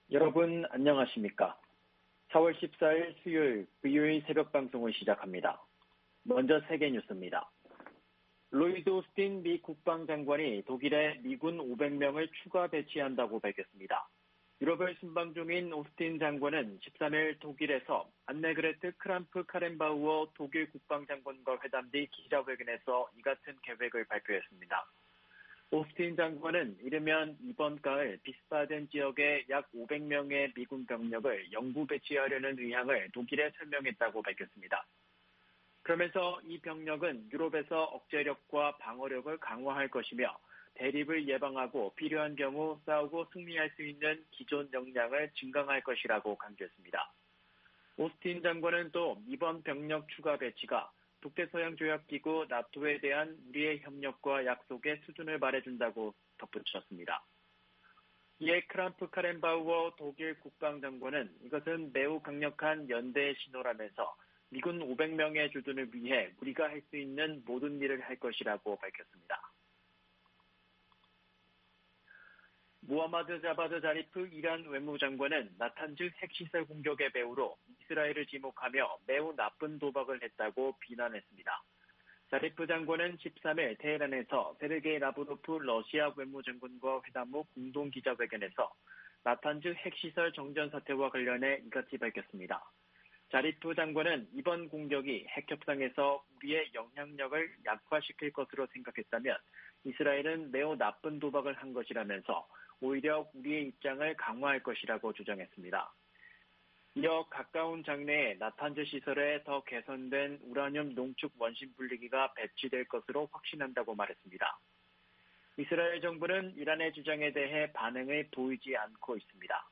여러분 안녕하십니까? 4월 14일 수요일 VOA 새벽 방송을 시작합니다. 먼저 세계 뉴스입니다. 로이드 오스틴 미 국방장관이 독일에 미군 500명을 추가 배치한다고 밝혔습니다. 유럽을 순방 중인 오스틴 장관은 13일 독일에서 안네그레트 크람프 카렌바우어 독일 국방장관과 회담 뒤 기자회견에서 이 같은 계획을 발표했습니다. 오스틴 장관은 이르면 이번 가을 비스바덴 지역에 약 500명의 미군 병력을 영구 배치하려는 의향을 독일에 설명했다고 밝혔습니다. 그러면서 이 병력은 유럽에서 억제력과 방어력을 강화할 것이며 대립을 예방하고 필요한 경우 싸우고 승리할 수 있는 기존 역량을 증강할 것이라고 강조했습니다. 오스틴 장관은 또 이번 병력 추가 배치가 북대서양조약기구 나토에 대한 우리의 협력과 약속의 수준을 말해준다고 덧붙였습니다. 이에 크람프 카렌바우어 독일 국방장관은 이것은 매우 강력한 연대의 신호라면서 미군 500명의 주둔을 위해 우리가 할 수 있는 모든 일을 할 것이라고 밝혔습니다. 무하마드 자바드 자리프 이란 외무장관은 나탄즈 핵시설 공격의 배후로 이스라엘을 지목하며 매우 나쁜 도박을 했다고 비난했습니다. 자리프 장관은 13일 테헤란에서 세르게이 라브로프 러시아 외무장관과 회담 후 공동 기자회견에서 나탄즈 핵시설 정전 사태와 관련해 이같이 밝혔습니다. 자리프 장관은 이번 공격이 핵협상에서 우리의 영향력을 약화시킬 것으로 생각했다면 이스라엘은 매우 나쁜 도박을 한 것이라면서 오히려 우리의 입장을 강화할 것이라고 주장했습니다. 이어 가까운 장래에 나탄즈 시설에 더 개선된 우라늄 농축 원심 분리기가 배치될 것으로 확신한다고 말했습니다. 이스라엘 정부는 이란의 주장에 대해 반응을 보이지 않고 있습니다.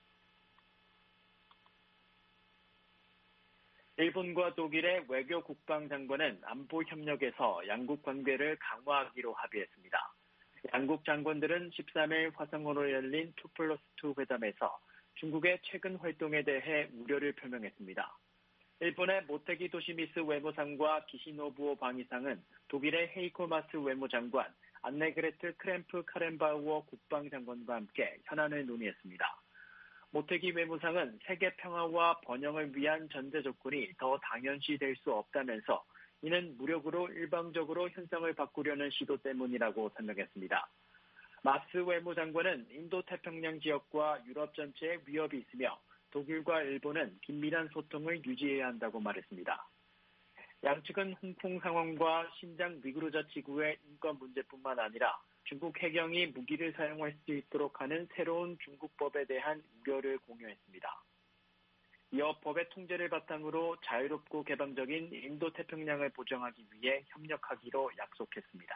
일본과 독일의 외교 국방장관은 안보 협력에서 양국 관계를 강화하기로 합의했습니다. 양국 장관들은 13일 화성으로 열린 2+2 회담에서 중국의 최근 활동에 대해 우려를 표명했습니다. 일본의 모테기 도시미스 외무상과 기시노부오 방위상은 독일의 헤이코 마스 외무장관, 안네그레트 크램프 카렌바우어 국방장관과 함께 현안을 논의했습니다. 모테기 외무상은 세계 평화와 번영을 위한 전제 조건이 더 당연시 될 수 없다면서 이는 무력으로 일방적으로 현상을 바꾸려는 시도 때문이라고 설명했습니다. 마스 외무장관은 인도태평양 지역과 유럽 전체에 위협이 있으며 독일과 일본은 긴밀한 소통을 유지해야 한다고 말했습니다. 양측은 홍콩 상황과 신장 위구르자 지구의 인권 문제뿐만 아니라 중국 해경이 무기를 사용할 수 있도록 하는 새로운 중국법에 대한 우려를 공유했습니다. 이어 법의 통제를 바탕으로 자유롭고 개방적인 인도태평양을 보장하기 위해 협력하기로 약속했습니다.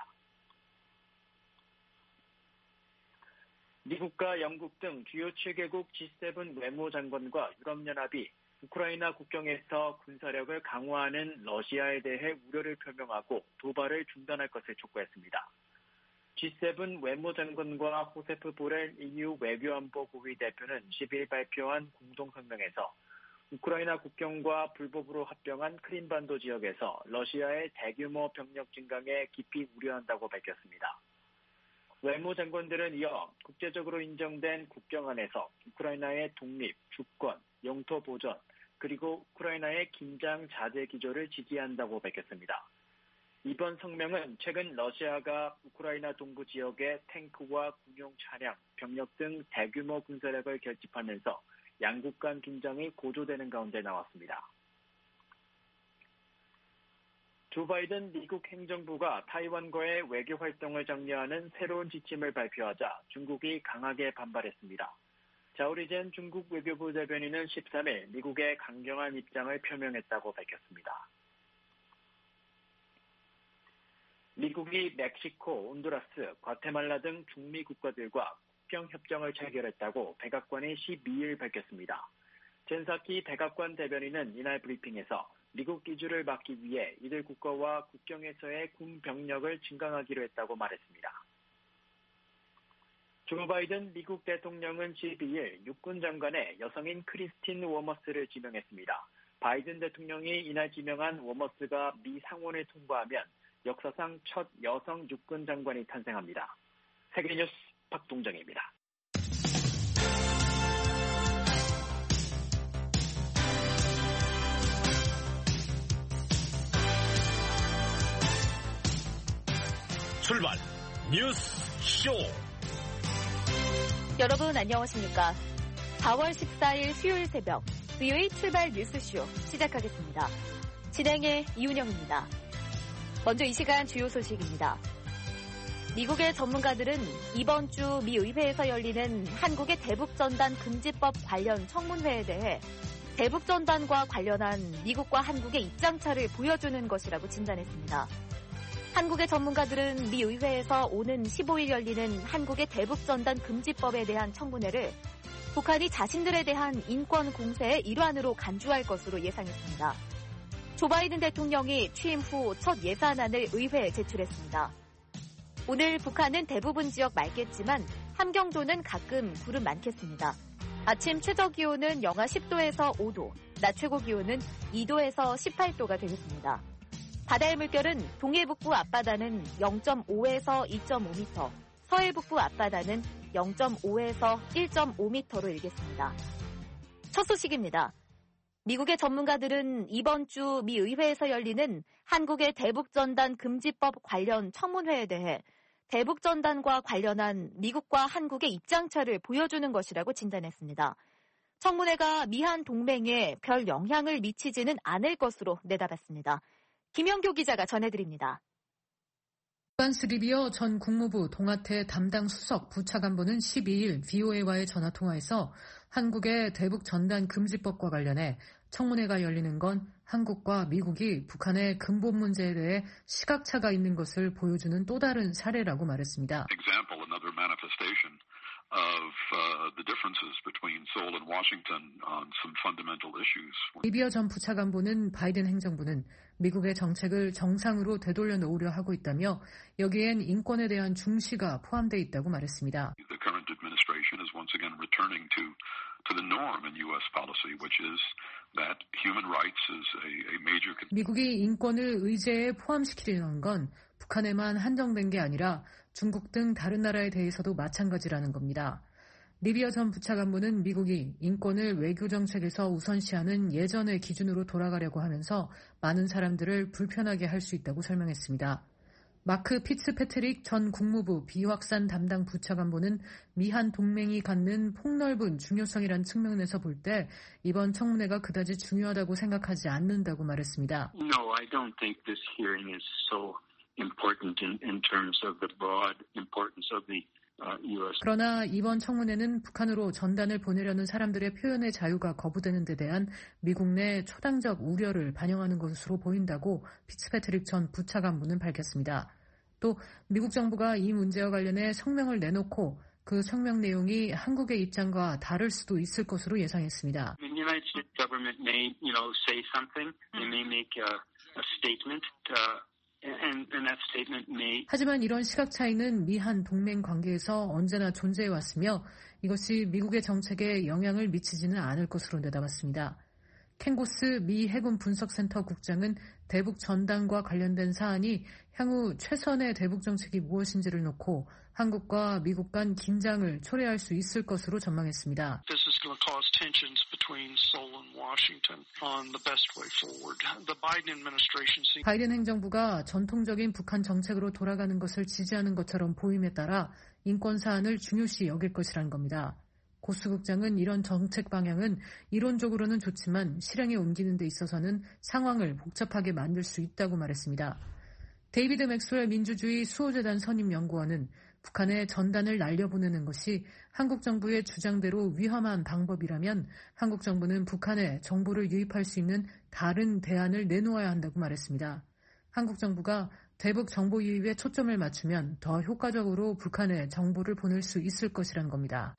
미국과 영국 등 주요 7개국 G7 외무장관과 유럽연합이 우크라이나 국경에서 군사력을 강화하는 러시아에 대해 우려를 표명하고 도발을 중단할 것을 촉구했습니다. G7 외무장관과 호세프 보렐 EU 외교안보 고위 대표는 10일 발표한 공동성명에서 우크라이나 국경과 불법으로 합병한 크림반도 지역에서 러시아의 대규모 병력 증강에 깊이 우려한다고 밝혔습니다. 외무장관들은 이어 국제적으로 인정된 국경 안에서 우크라이나의 독립, 주권, 영토 보전, 그리고 우크라이나의 긴장 자제 기조를 지지한다고 밝혔습니다. 이번 성명은 최근 러시아가 우크라이나 동부 지역에 탱크와 군용 차량, 병력 등 대규모 군사력을 결집하면서 양국 간 긴장이 고조되는 가운데 나왔습니다. 조 바이든 미국 행정부가 타이완과의 외교 활동을 장려하는 새로운 지침을 발표하자 중국이 강하게 반발했습니다. 자오리젠 중국 외교부 대변인은 13일 미국의 강경한 입장을 표명했다고 밝혔습니다. 미국이 멕시코, 온두라스, 과테말라 등 중미 국가들과 국경 협정을 체결했다고 백악관이 12일 밝혔습니다. 젠사키 백악관 대변인은 이날 브리핑에서 미국 기주를 막기 위해 이들 국가와 국경에서의 군 병력을 증강하기로 했다고 말했습니다. 조 바이든 미국 대통령은 12일 육군 장관에 여성인 크리스틴 워머스를 지명했습니다. 바이든 대통령이 이날 지명한 워머스가 미 상원을 통과하면 역사상 첫 여성 육군 장관이 탄생합니다. 세계뉴스 박동정입니다. 출발 뉴스 쇼. 여러분 안녕하십니까? 4월 14일 수요일 새벽 VOA 출발 뉴스쇼 시작하겠습니다. 진행의 이윤영입니다. 먼저 이 시간 주요 소식입니다. 미국의 전문가들은 이번 주 미 의회에서 열리는 한국의 대북전단 금지법 관련 청문회에 대해 대북전단과 관련한 미국과 한국의 입장차를 보여주는 것이라고 진단했습니다. 한국의 전문가들은 미 의회에서 오는 15일 열리는 한국의 대북전단 금지법에 대한 청문회를 북한이 자신들에 대한 인권 공세의 일환으로 간주할 것으로 예상했습니다. 조 바이든 대통령이 취임 후 첫 예산안을 의회에 제출했습니다. 오늘 북한은 대부분 지역 맑겠지만 함경도는 가끔 구름 많겠습니다. 아침 최저기온은 영하 10도에서 5도, 낮 최고기온은 2도에서 18도가 되겠습니다. 바다의 물결은 동해북부 앞바다는 0.5에서 2.5m, 서해북부 앞바다는 0.5에서 1.5m로 일겠습니다. 첫 소식입니다. 미국의 전문가들은 이번 주 미 의회에서 열리는 한국의 대북전단 금지법 관련 청문회에 대해 대북전단과 관련한 미국과 한국의 입장차를 보여주는 것이라고 진단했습니다. 청문회가 미한 동맹에 별 영향을 미치지는 않을 것으로 내다봤습니다. 김영교 기자가 전해드립니다. 반스 리비어 전 국무부 동아태 담당 수석 부차관보는 12일 VOA와의 전화통화에서 한국의 대북전단 금지법과 관련해 청문회가 열리는 건 한국과 미국이 북한의 근본 문제에 대해 시각차가 있는 것을 보여주는 또 다른 사례라고 말했습니다. 리비어 전 부차관보는 바이든 행정부는 미국의 정책을 정상으로 되돌려 놓으려 하고 있다며 여기엔 인권에 대한 중시가 포함되어 있다고 말했습니다. 미국이 인권을 의제에 포함시키려는 건 북한에만 한정된 게 아니라 중국 등 다른 나라에 대해서도 마찬가지라는 겁니다. 리비어 전 부차관보는 미국이 인권을 외교 정책에서 우선시하는 예전의 기준으로 돌아가려고 하면서 많은 사람들을 불편하게 할 수 있다고 설명했습니다. 마크 피츠패트릭 전 국무부 비확산 담당 부차관보는 미한 동맹이 갖는 폭넓은 중요성이란 측면에서 볼 때 이번 청문회가 그다지 중요하다고 생각하지 않는다고 말했습니다. No, I don't think this hearing is so important in terms of the broad importance of the 그러나 이번 청문회는 북한으로 전단을 보내려는 사람들의 표현의 자유가 거부되는 데 대한 미국 내 초당적 우려를 반영하는 것으로 보인다고 피츠패트릭 전 부차관보는 밝혔습니다. 또 미국 정부가 이 문제와 관련해 성명을 내놓고 그 성명 내용이 한국의 입장과 다를 수도 있을 것으로 예상했습니다. The United States government may, say something. They may make a statement. 하지만 이런 시각 차이는 미한 동맹 관계에서 언제나 존재해 왔으며 이것이 미국의 정책에 영향을 미치지는 않을 것으로 내다봤습니다. 켄고스 미 해군 분석센터 국장은 대북 전단과 관련된 사안이 향후 최선의 대북 정책이 무엇인지를 놓고 한국과 미국 간 긴장을 초래할 수 있을 것으로 전망했습니다. This is going to cause tensions between Seoul and Washington on the best way forward. The Biden administration 바이든 행정부가 전통적인 북한 정책으로 돌아가는 것을 지지하는 것처럼 보임에 따라 인권 사안을 중요시 여길 것이라는 겁니다. 고스 국장은 이런 정책 방향은 이론적으로는 좋지만 실행에 옮기는 데 있어서는 상황을 복잡하게 만들 수 있다고 말했습니다. 데이비드 맥스웰 민주주의 수호재단 선임 연구원은 북한에 전단을 날려보내는 것이 한국 정부의 주장대로 위험한 방법이라면 한국 정부는 북한에 정보를 유입할 수 있는 다른 대안을 내놓아야 한다고 말했습니다. 한국 정부가 대북 정보 유입에 초점을 맞추면 더 효과적으로 북한에 정보를 보낼 수 있을 것이란 겁니다.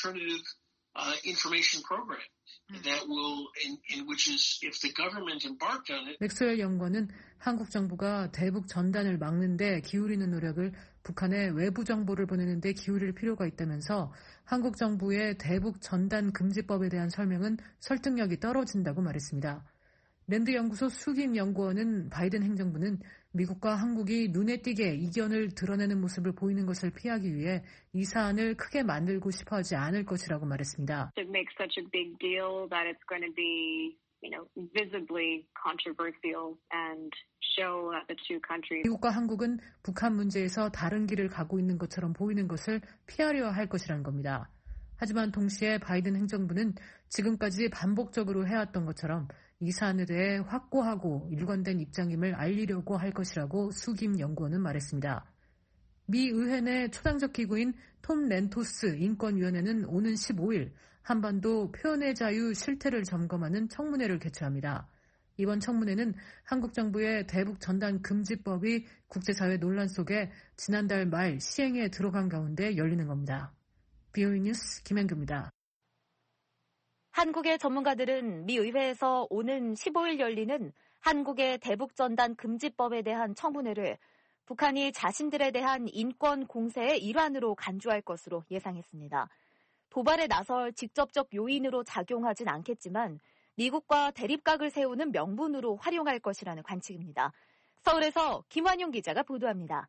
맥스웰 연구원은 한국 정부가 대북 전단을 막는 데 기울이는 노력을 북한에 외부 정보를 보내는 데 기울일 필요가 있다면서 한국 정부의 대북 전단 금지법에 대한 설명은 설득력이 떨어진다고 말했습니다. 랜드 연구소 수김 연구원은 바이든 행정부는 미국과 한국이 눈에 띄게 이견을 드러내는 모습을 보이는 것을 피하기 위해 이 사안을 크게 만들고 싶어하지 않을 것이라고 말했습니다. To make such a big deal that it's going to be, visibly controversial and show the two countries. 미국과 한국은 북한 문제에서 다른 길을 가고 있는 것처럼 보이는 것을 피하려 할 것이라는 겁니다. 하지만 동시에 바이든 행정부는 지금까지 반복적으로 해왔던 것처럼 이 사안에 대해 확고하고 일관된 입장임을 알리려고 할 것이라고 수김 연구원은 말했습니다. 미 의회 내 초당적 기구인 톰 렌토스 인권위원회는 오는 15일 한반도 표현의 자유 실태를 점검하는 청문회를 개최합니다. 이번 청문회는 한국 정부의 대북 전단 금지법이 국제사회 논란 속에 지난달 말 시행에 들어간 가운데 열리는 겁니다. BOE 뉴스 김현규입니다. 한국의 전문가들은 미 의회에서 오는 15일 열리는 한국의 대북 전단 금지법에 대한 청문회를 북한이 자신들에 대한 인권 공세의 일환으로 간주할 것으로 예상했습니다. 도발에 나설 직접적 요인으로 작용하진 않겠지만 미국과 대립각을 세우는 명분으로 활용할 것이라는 관측입니다. 서울에서 김환용 기자가 보도합니다.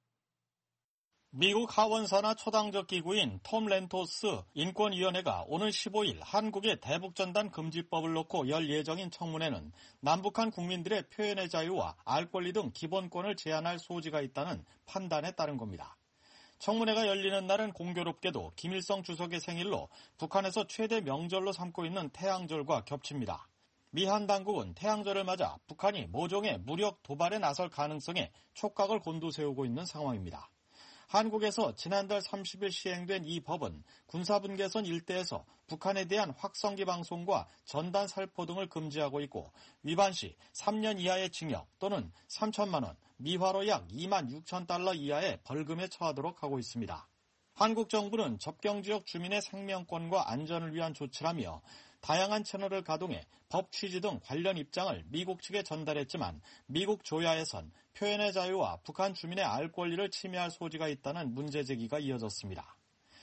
미국 하원사나 초당적 기구인 톰 렌토스 인권위원회가 오늘 15일 한국의 대북전단 금지법을 놓고 열 예정인 청문회는 남북한 국민들의 표현의 자유와 알 권리 등 기본권을 제한할 소지가 있다는 판단에 따른 겁니다. 청문회가 열리는 날은 공교롭게도 김일성 주석의 생일로 북한에서 최대 명절로 삼고 있는 태양절과 겹칩니다. 미 한 당국은 태양절을 맞아 북한이 모종의 무력 도발에 나설 가능성에 촉각을 곤두세우고 있는 상황입니다. 한국에서 지난달 30일 시행된 이 법은 군사분계선 일대에서 북한에 대한 확성기 방송과 전단 살포 등을 금지하고 있고 위반 시 3년 이하의 징역 또는 3천만 원, 미화로 약 2만 6천 달러 이하의 벌금에 처하도록 하고 있습니다. 한국 정부는 접경지역 주민의 생명권과 안전을 위한 조치라며 다양한 채널을 가동해 법 취지 등 관련 입장을 미국 측에 전달했지만 미국 조야에선 표현의 자유와 북한 주민의 알 권리를 침해할 소지가 있다는 문제 제기가 이어졌습니다.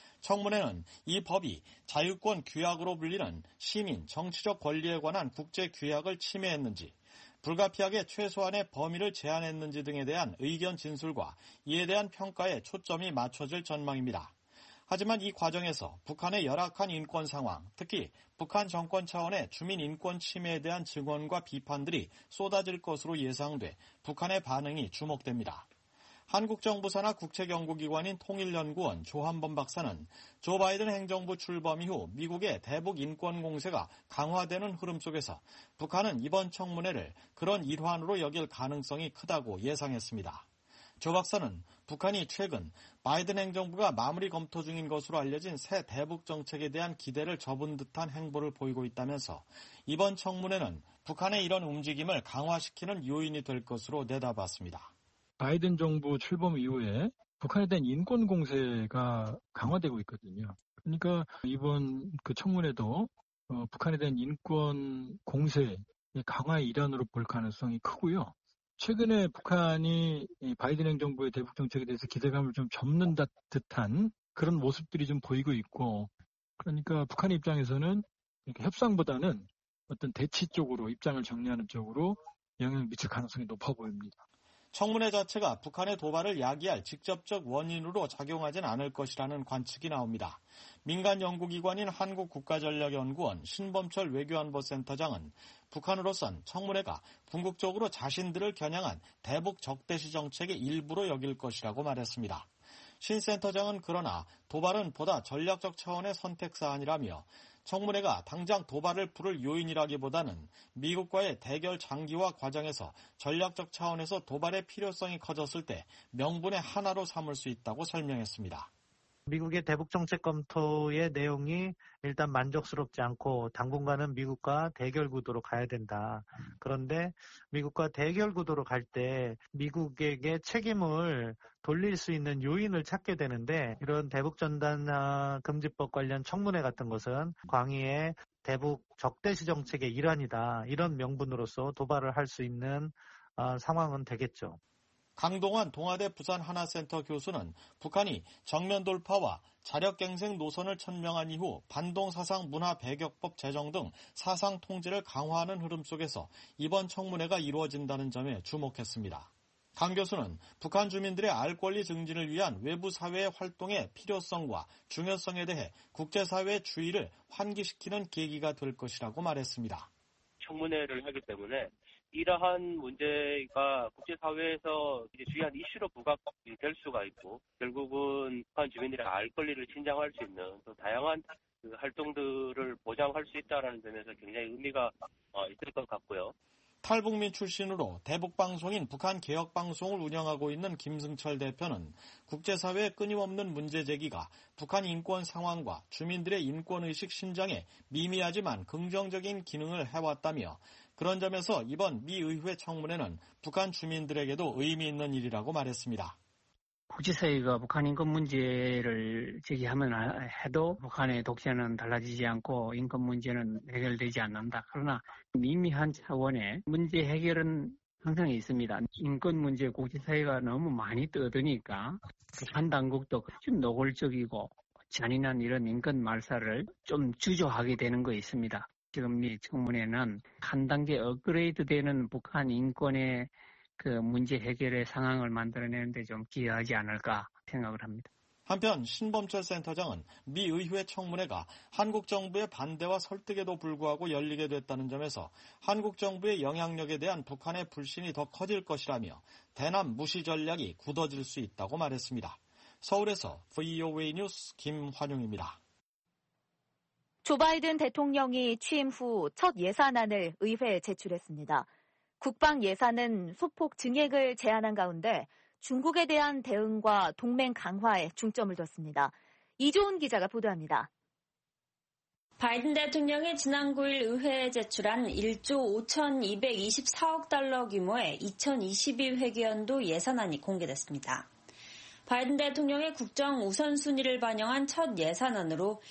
청문회는 이 법이 자유권 규약으로 불리는 시민, 정치적 권리에 관한 국제 규약을 침해했는지, 불가피하게 최소한의 범위를 제한했는지 등에 대한 의견 진술과 이에 대한 평가에 초점이 맞춰질 전망입니다. 하지만 이 과정에서 북한의 열악한 인권 상황, 특히 북한 정권 차원의 주민 인권 침해에 대한 증언과 비판들이 쏟아질 것으로 예상돼 북한의 반응이 주목됩니다. 한국 정부 산하 국책연구기관인 통일연구원 조한범 박사는 조 바이든 행정부 출범 이후 미국의 대북 인권 공세가 강화되는 흐름 속에서 북한은 이번 청문회를 그런 일환으로 여길 가능성이 크다고 예상했습니다. 조 박사는 북한이 최근 바이든 행정부가 마무리 검토 중인 것으로 알려진 새 대북 정책에 대한 기대를 접은 듯한 행보를 보이고 있다면서 이번 청문회는 북한의 이런 움직임을 강화시키는 요인이 될 것으로 내다봤습니다. 바이든 정부 출범 이후에 북한에 대한 인권 공세가 강화되고 있거든요. 그러니까 이번 그 청문회도 북한에 대한 인권 공세의 강화의 일환으로 볼 가능성이 크고요. 최근에 북한이 바이든 행정부의 대북 정책에 대해서 기대감을 좀 접는 듯한 그런 모습들이 좀 보이고 있고, 그러니까 북한 입장에서는 협상보다는 어떤 대치 쪽으로 입장을 정리하는 쪽으로 영향을 미칠 가능성이 높아 보입니다. 청문회 자체가 북한의 도발을 야기할 직접적 원인으로 작용하진 않을 것이라는 관측이 나옵니다. 민간 연구기관인 한국국가전략연구원 신범철 외교안보센터장은 북한으로선 청문회가 궁극적으로 자신들을 겨냥한 대북 적대시 정책의 일부로 여길 것이라고 말했습니다. 신 센터장은 그러나 도발은 보다 전략적 차원의 선택사안이라며 청문회가 당장 도발을 부를 요인이라기보다는 미국과의 대결 장기화 과정에서 전략적 차원에서 도발의 필요성이 커졌을 때 명분의 하나로 삼을 수 있다고 설명했습니다. 미국의 대북 정책 검토의 내용이 일단 만족스럽지 않고 당분간은 미국과 대결 구도로 가야 된다. 그런데 미국과 대결 구도로 갈 때 미국에게 책임을 돌릴 수 있는 요인을 찾게 되는데, 이런 대북 전단 금지법 관련 청문회 같은 것은 광의의 대북 적대시 정책의 일환이다. 이런 명분으로서 도발을 할 수 있는 상황은 되겠죠. 강동환 동아대 부산하나센터 교수는 북한이 정면 돌파와 자력갱생 노선을 천명한 이후 반동사상 문화 배격법 제정 등 사상 통제를 강화하는 흐름 속에서 이번 청문회가 이루어진다는 점에 주목했습니다. 강 교수는 북한 주민들의 알 권리 증진을 위한 외부 사회의 활동의 필요성과 중요성에 대해 국제사회의 주의를 환기시키는 계기가 될 것이라고 말했습니다. 청문회를 하기 때문에 이러한 문제가 국제사회에서 이제 중요한 이슈로 부각이 될 수가 있고 결국은 북한 주민들의 알 권리를 신장할 수 있는 또 다양한 그 활동들을 보장할 수 있다는 점에서 굉장히 의미가 있을 것 같고요. 탈북민 출신으로 대북방송인 북한개혁방송을 운영하고 있는 김승철 대표는 국제사회의 끊임없는 문제 제기가 북한 인권 상황과 주민들의 인권의식 신장에 미미하지만 긍정적인 기능을 해왔다며 그런 점에서 이번 미 의회 청문회는 북한 주민들에게도 의미 있는 일이라고 말했습니다. 국제사회가 북한 인권 문제를 제기하면 해도 북한의 독재는 달라지지 않고 인권 문제는 해결되지 않는다. 그러나 미미한 차원의 문제 해결은 항상 있습니다. 인권 문제 국제사회가 너무 많이 떠드니까 북한 당국도 좀 노골적이고 잔인한 이런 인권 말살을 좀 주저하게 되는 거 있습니다. 지금 이 청문회는 한 단계 업그레이드되는 북한 인권의 그 문제 해결의 상황을 만들어내는데 좀 기여하지 않을까 생각을 합니다. 한편 신범철 센터장은 미 의회 청문회가 한국 정부의 반대와 설득에도 불구하고 열리게 됐다는 점에서 한국 정부의 영향력에 대한 북한의 불신이 더 커질 것이라며 대남 무시 전략이 굳어질 수 있다고 말했습니다. 서울에서 VOA 뉴스 김환용입니다. 조 바이든 대통령이 취임 후 첫 예산안을 의회에 제출했습니다. 국방 예산은 소폭 증액을 제안한 가운데 중국에 대한 대응과 동맹 강화에 중점을 뒀습니다. 이조은 기자가 보도합니다. 바이든 대통령이 지난 9일 의회에 제출한 1조 5,224억 달러 규모의 2022회계연도 예산안이 공개됐습니다. 바이든 대통령의 국정 우선순위를 반영한 첫 예산안으로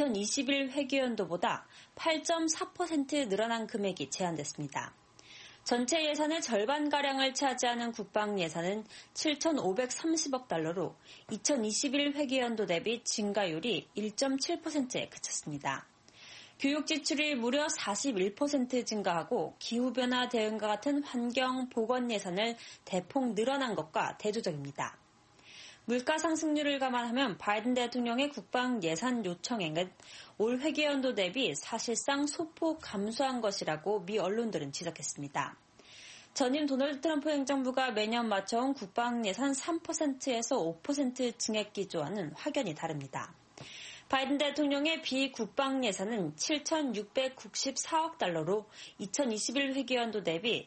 2021회계연도보다 8.4% 늘어난 금액이 제안됐습니다. 전체 예산의 절반가량을 차지하는 국방 예산은 7,530억 달러로 2021 회계연도 대비 증가율이 1.7%에 그쳤습니다. 교육 지출이 무려 41% 증가하고 기후변화 대응과 같은 환경, 보건 예산을 대폭 늘어난 것과 대조적입니다. 물가 상승률을 감안하면 바이든 대통령의 국방 예산 요청액은 올 회계연도 대비 사실상 소폭 감소한 것이라고 미 언론들은 지적했습니다. 전임 도널드 트럼프 행정부가 매년 맞춰온 국방 예산 3%에서 5% 증액 기조와는 확연히 다릅니다. 바이든 대통령의 비국방 예산은 7,694억 달러로 2021 회계연도 대비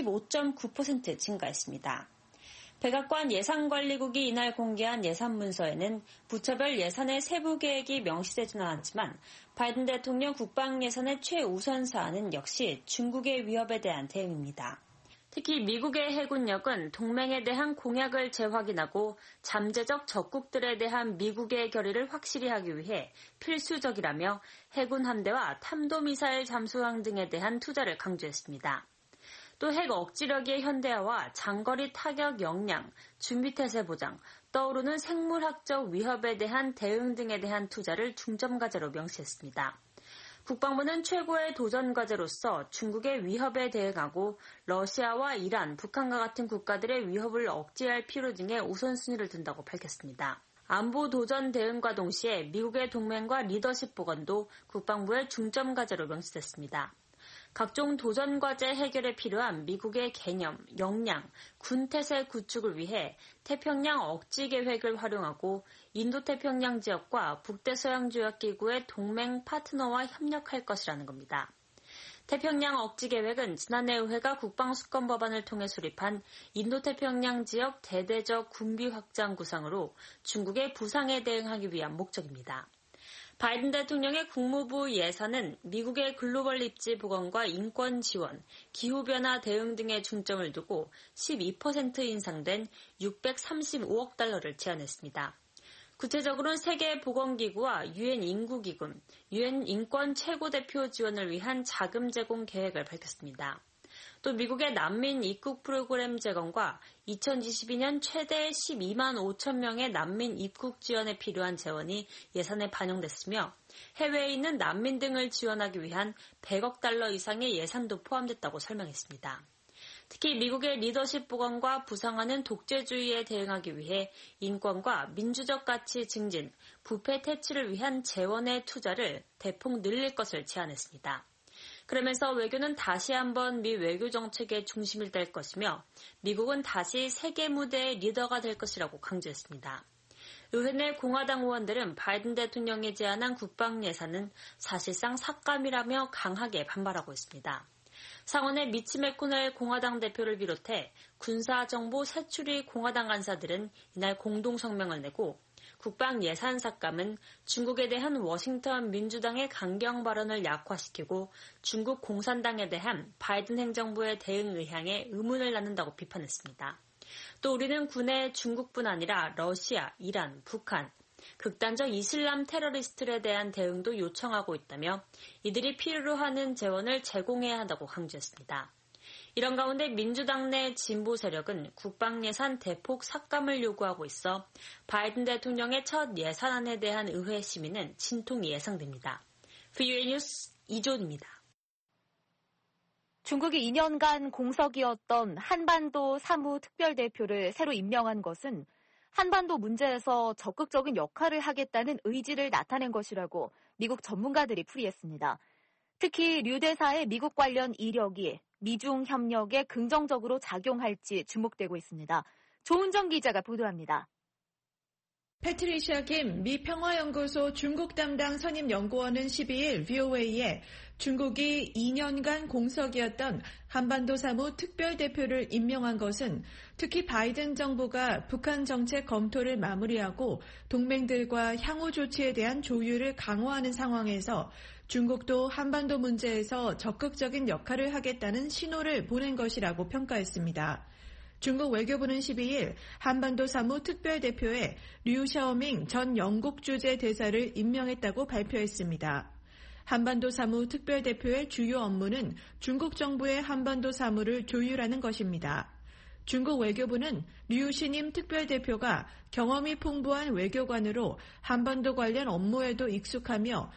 15.9% 증가했습니다. 백악관 예산관리국이 이날 공개한 예산 문서에는 부처별 예산의 세부 계획이 명시되지는 않았지만 바이든 대통령 국방 예산의 최우선 사안은 역시 중국의 위협에 대한 대응입니다. 특히 미국의 해군력은 동맹에 대한 공약을 재확인하고 잠재적 적국들에 대한 미국의 결의를 확실히 하기 위해 필수적이라며 해군 함대와 탄도미사일 잠수함 등에 대한 투자를 강조했습니다. 또 핵 억지력의 현대화와 장거리 타격 역량, 준비태세 보장, 떠오르는 생물학적 위협에 대한 대응 등에 대한 투자를 중점 과제로 명시했습니다. 국방부는 최고의 도전 과제로서 중국의 위협에 대응하고 러시아와 이란, 북한과 같은 국가들의 위협을 억제할 필요 등에 우선순위를 둔다고 밝혔습니다. 안보 도전 대응과 동시에 미국의 동맹과 리더십 보건도 국방부의 중점 과제로 명시됐습니다. 각종 도전 과제 해결에 필요한 미국의 개념, 역량, 군태세 구축을 위해 태평양 억지 계획을 활용하고 인도태평양 지역과 북대서양조약기구의 동맹 파트너와 협력할 것이라는 겁니다. 태평양 억지 계획은 지난해 의회가 국방수권 법안을 통해 수립한 인도태평양 지역 대대적 군비 확장 구상으로 중국의 부상에 대응하기 위한 목적입니다. 바이든 대통령의 국무부 예산은 미국의 글로벌 입지 보건과 인권 지원, 기후변화 대응 등에 중점을 두고 12% 인상된 635억 달러를 제안했습니다. 구체적으로는 세계보건기구와 유엔 인구기금, 유엔 인권 최고대표 지원을 위한 자금 제공 계획을 밝혔습니다. 또 미국의 난민 입국 프로그램 재건과 2022년 최대 12만 5천 명의 난민 입국 지원에 필요한 재원이 예산에 반영됐으며 해외에 있는 난민 등을 지원하기 위한 100억 달러 이상의 예산도 포함됐다고 설명했습니다. 특히 미국의 리더십 보건과 부상하는 독재주의에 대응하기 위해 인권과 민주적 가치 증진, 부패 퇴치를 위한 재원의 투자를 대폭 늘릴 것을 제안했습니다. 그러면서 외교는 다시 한번 미 외교 정책의 중심이 될 것이며 미국은 다시 세계 무대의 리더가 될 것이라고 강조했습니다. 의회 내 공화당 의원들은 바이든 대통령이 제안한 국방 예산은 사실상 삭감이라며 강하게 반발하고 있습니다. 상원의 미치 매코넬 공화당 대표를 비롯해 군사정보 세출이 공화당 간사들은 이날 공동성명을 내고 국방 예산 삭감은 중국에 대한 워싱턴 민주당의 강경 발언을 약화시키고 중국 공산당에 대한 바이든 행정부의 대응 의향에 의문을 낳는다고 비판했습니다. 또 우리는 군에 중국뿐 아니라 러시아, 이란, 북한, 극단적 이슬람 테러리스트에 대한 대응도 요청하고 있다며 이들이 필요로 하는 재원을 제공해야 한다고 강조했습니다. 이런 가운데 민주당 내 진보 세력은 국방 예산 대폭 삭감을 요구하고 있어 바이든 대통령의 첫 예산안에 대한 의회 심의는 진통이 예상됩니다. VOA 뉴스 이존입니다. 중국이 2년간 공석이었던 한반도 사무특별대표를 새로 임명한 것은 한반도 문제에서 적극적인 역할을 하겠다는 의지를 나타낸 것이라고 미국 전문가들이 풀이했습니다. 특히 류 대사의 미국 관련 이력이 미중 협력에 긍정적으로 작용할지 주목되고 있습니다. 조은정 기자가 보도합니다. 패트리샤 김 미 평화연구소 중국 담당 선임 연구원은 12일 VOA에 중국이 2년간 공석이었던 한반도 사무 특별대표를 임명한 것은 특히 바이든 정부가 북한 정책 검토를 마무리하고 동맹들과 향후 조치에 대한 조율을 강화하는 상황에서 중국도 한반도 문제에서 적극적인 역할을 하겠다는 신호를 보낸 것이라고 평가했습니다. 중국 외교부는 12일 한반도 사무 특별대표에 류 샤오밍 전 영국 주재 대사를 임명했다고 발표했습니다. 한반도 사무 특별대표의 주요 업무는 중국 정부의 한반도 사무를 조율하는 것입니다. 중국 외교부는 류 신임 특별대표가 경험이 풍부한 외교관으로 한반도 관련 업무에도 익숙하며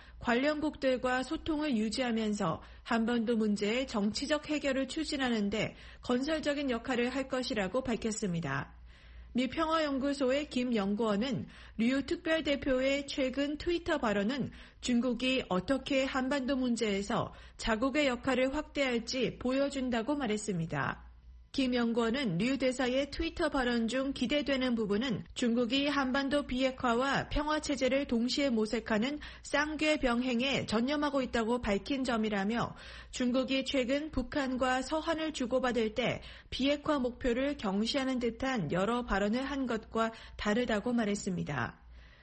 관련국들과 소통을 유지하면서 한반도 문제의 정치적 해결을 추진하는 데 건설적인 역할을 할 것이라고 밝혔습니다. 미 평화연구소의 김 연구원은 류 특별대표의 최근 트위터 발언은 중국이 어떻게 한반도 문제에서 자국의 역할을 확대할지 보여준다고 말했습니다. 김 연구원은 류 대사의 트위터 발언 중 기대되는 부분은 중국이 한반도 비핵화와 평화체제를 동시에 모색하는 쌍궤 병행에 전념하고 있다고 밝힌 점이라며 중국이 최근 북한과 서한을 주고받을 때 비핵화 목표를 경시하는 듯한 여러 발언을 한 것과 다르다고 말했습니다.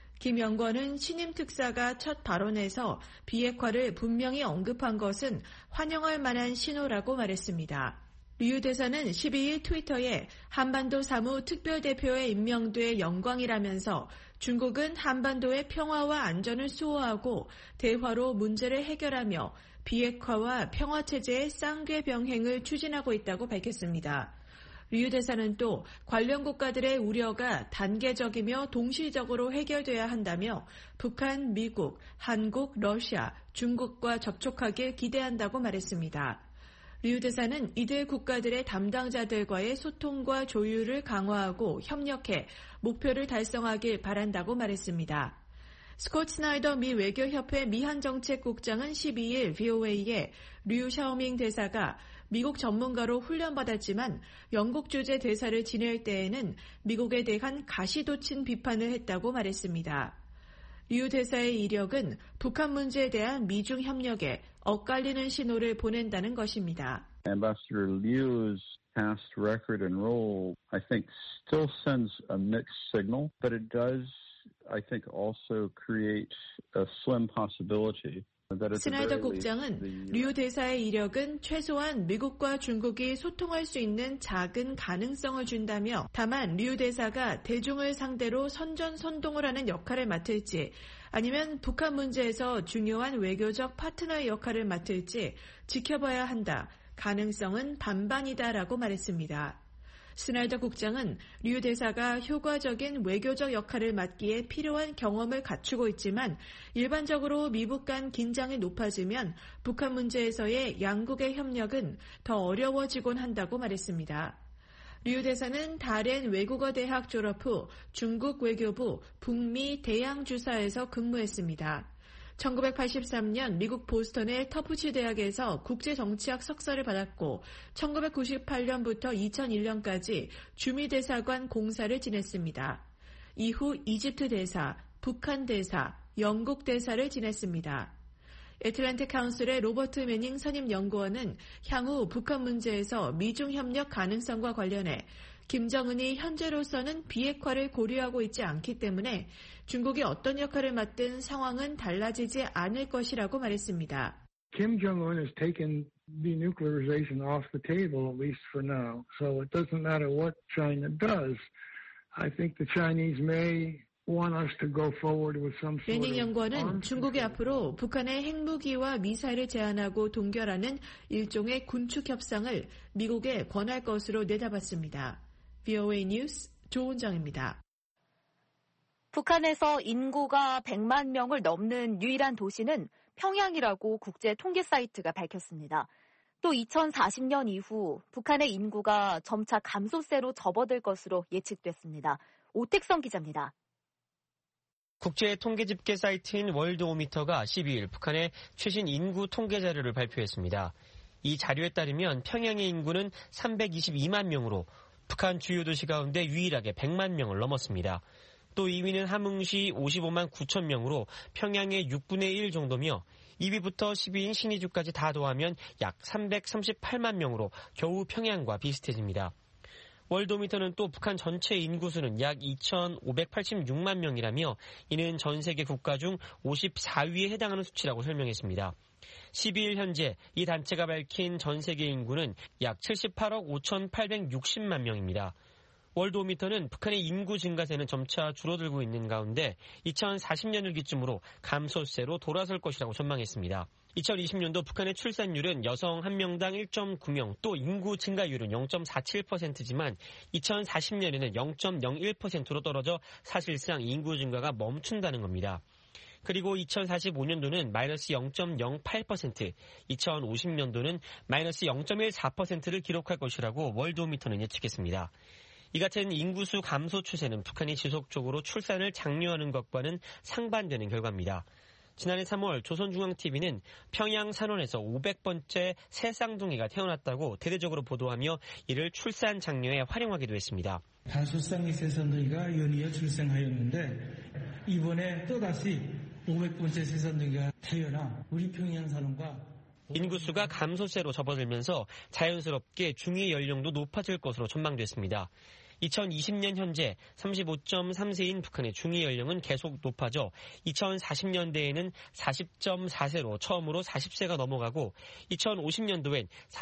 김 연구원은 신임 특사가 첫 발언에서 비핵화를 분명히 언급한 것은 환영할 만한 신호라고 말했습니다. 류 대사는 12일 트위터에 한반도 사무 특별대표에 임명돼 영광이라면서 중국은 한반도의 평화와 안전을 수호하고 대화로 문제를 해결하며 비핵화와 평화체제의 쌍궤 병행을 추진하고 있다고 밝혔습니다. 류 대사는 또 관련 국가들의 우려가 단계적이며 동시적으로 해결돼야 한다며 북한, 미국, 한국, 러시아, 중국과 접촉하길 기대한다고 말했습니다. 류 대사는 이들 국가들의 담당자들과의 소통과 조율을 강화하고 협력해 목표를 달성하길 바란다고 말했습니다. 스콧 스나이더 미 외교협회 미한정책국장은 12일 VOA에 류 샤오밍 대사가 미국 전문가로 훈련받았지만 영국 주재 대사를 지낼 때에는 미국에 대한 가시돋친 비판을 했다고 말했습니다. 류 대사의 이력은 북한 문제에 대한 미중 협력에 엇갈리는 신호를 보낸다는 것입니다. Ambassador Liu's past record and role, I think, still sends a mixed signal, but it does, I think, also create a slim possibility. 스나이더 국장은 류 대사의 이력은 최소한 미국과 중국이 소통할 수 있는 작은 가능성을 준다며 다만 류 대사가 대중을 상대로 선전선동을 하는 역할을 맡을지 아니면 북한 문제에서 중요한 외교적 파트너의 역할을 맡을지 지켜봐야 한다. 가능성은 반반이다라고 말했습니다. 스나이더 국장은 류 대사가 효과적인 외교적 역할을 맡기에 필요한 경험을 갖추고 있지만 일반적으로 미북 간 긴장이 높아지면 북한 문제에서의 양국의 협력은 더 어려워지곤 한다고 말했습니다. 류 대사는 다롄 외국어 대학 졸업 후 중국 외교부 북미 대양주사에서 근무했습니다. 1983년 미국 보스턴의 터프치 대학에서 국제정치학 석사를 받았고 1998년부터 2001년까지 주미대사관 공사를 지냈습니다. 이후 이집트 대사, 북한 대사, 영국 대사를 지냈습니다. 애틀랜틱 카운슬의 로버트 매닝 선임 연구원은 향후 북한 문제에서 미중 협력 가능성과 관련해 김정은이 현재로서는 비핵화를 고려하고 있지 않기 때문에 중국이 어떤 역할을 맡든 상황은 달라지지 않을 것이라고 말했습니다. Kim Jong-un has taken denuclearization off the table, at least for now. So it doesn't matter what China does. I think the Chinese may want us to go forward with some sort of 매닝 연구원은 중국이 앞으로 북한의 핵무기와 미사일을 제한하고 동결하는 일종의 군축 협상을 미국에 권할 것으로 내다봤습니다. VOA 뉴스 조은정입니다. 북한에서 인구가 100만 명을 넘는 유일한 도시는 평양이라고 국제 통계 사이트가 밝혔습니다. 또 2040년 이후 북한의 인구가 점차 감소세로 접어들 것으로 예측됐습니다. 오택성 기자입니다. 국제 통계 집계 사이트인 월드오미터가 12일 북한의 최신 인구 통계 자료를 발표했습니다. 이 자료에 따르면 평양의 인구는 322만 명으로 북한 주요 도시 가운데 유일하게 100만 명을 넘었습니다. 또 2위는 함흥시 55만 9천 명으로 평양의 6분의 1 정도며 2위부터 10위인 신의주까지 다 더하면 약 338만 명으로 겨우 평양과 비슷해집니다. 월드오미터는 또 북한 전체 인구수는 약 2,586만 명이라며 이는 전 세계 국가 중 54위에 해당하는 수치라고 설명했습니다. 12일 현재 이 단체가 밝힌 전 세계 인구는 약 78억 5,860만 명입니다. 월드오미터는 북한의 인구 증가세는 점차 줄어들고 있는 가운데 2040년을 기점으로 감소세로 돌아설 것이라고 전망했습니다. 2020년도 북한의 출산율은 여성 1명당 1.9명, 또 인구 증가율은 0.47%지만 2040년에는 0.01%로 떨어져 사실상 인구 증가가 멈춘다는 겁니다. 그리고 2045년도는 마이너스 0.08%, 2050년도는 마이너스 0.14%를 기록할 것이라고 월드오미터는 예측했습니다. 이 같은 인구수 감소 추세는 북한이 지속적으로 출산을 장려하는 것과는 상반되는 결과입니다. 지난해 3월 조선중앙TV는 평양 산원에서 500번째 새 쌍둥이가 태어났다고 대대적으로 보도하며 이를 출산 장려에 활용하기도 했습니다. 단수쌍이 새 쌍둥이가 연이어 출생하였는데 이번에 또다시 500번째 새 쌍둥이가 태어나 우리 평양 산원과 인구수가 감소세로 접어들면서 자연스럽게 중위 연령도 높아질 것으로 전망됐습니다. 2020년 현재 35.3세인 북한의 중위 연령은 계속 높아져 2040년대에는 40.4세로 처음으로 40세가 넘어가고 2050년도엔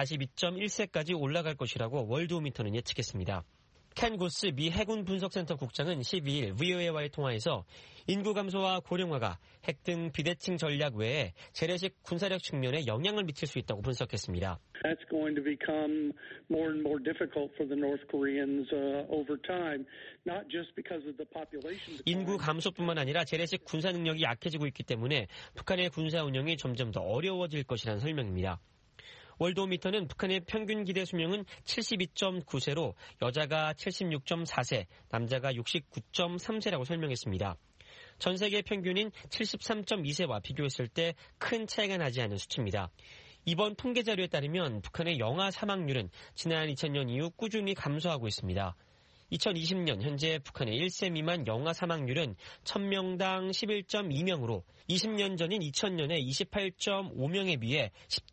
42.1세까지 올라갈 것이라고 월드오미터는 예측했습니다. 켄 고스 미 해군 분석센터 국장은 12일 VOA와의 통화에서 인구 감소와 고령화가 핵 등 비대칭 전략 외에 재래식 군사력 측면에 영향을 미칠 수 있다고 분석했습니다. That's going to become more and more difficult for the North Koreans over time, not just because of the population. 인구 감소뿐만 아니라 재래식 군사 능력이 약해지고 있기 때문에 북한의 군사 운영이 점점 더 어려워질 것이라는 설명입니다. 월드오미터는 북한의 평균 기대 수명은 72.9세로 여자가 76.4세, 남자가 69.3세라고 설명했습니다. 전 세계 평균인 73.2세와 비교했을 때 큰 차이가 나지 않은 수치입니다. 이번 통계 자료에 따르면 북한의 영아 사망률은 지난 2000년 이후 꾸준히 감소하고 있습니다. 2020년 현재 북한의 1세 미만 영아 사망률은 1000명당 11.2명으로 20년 전인 2000년에 28.5명에 비해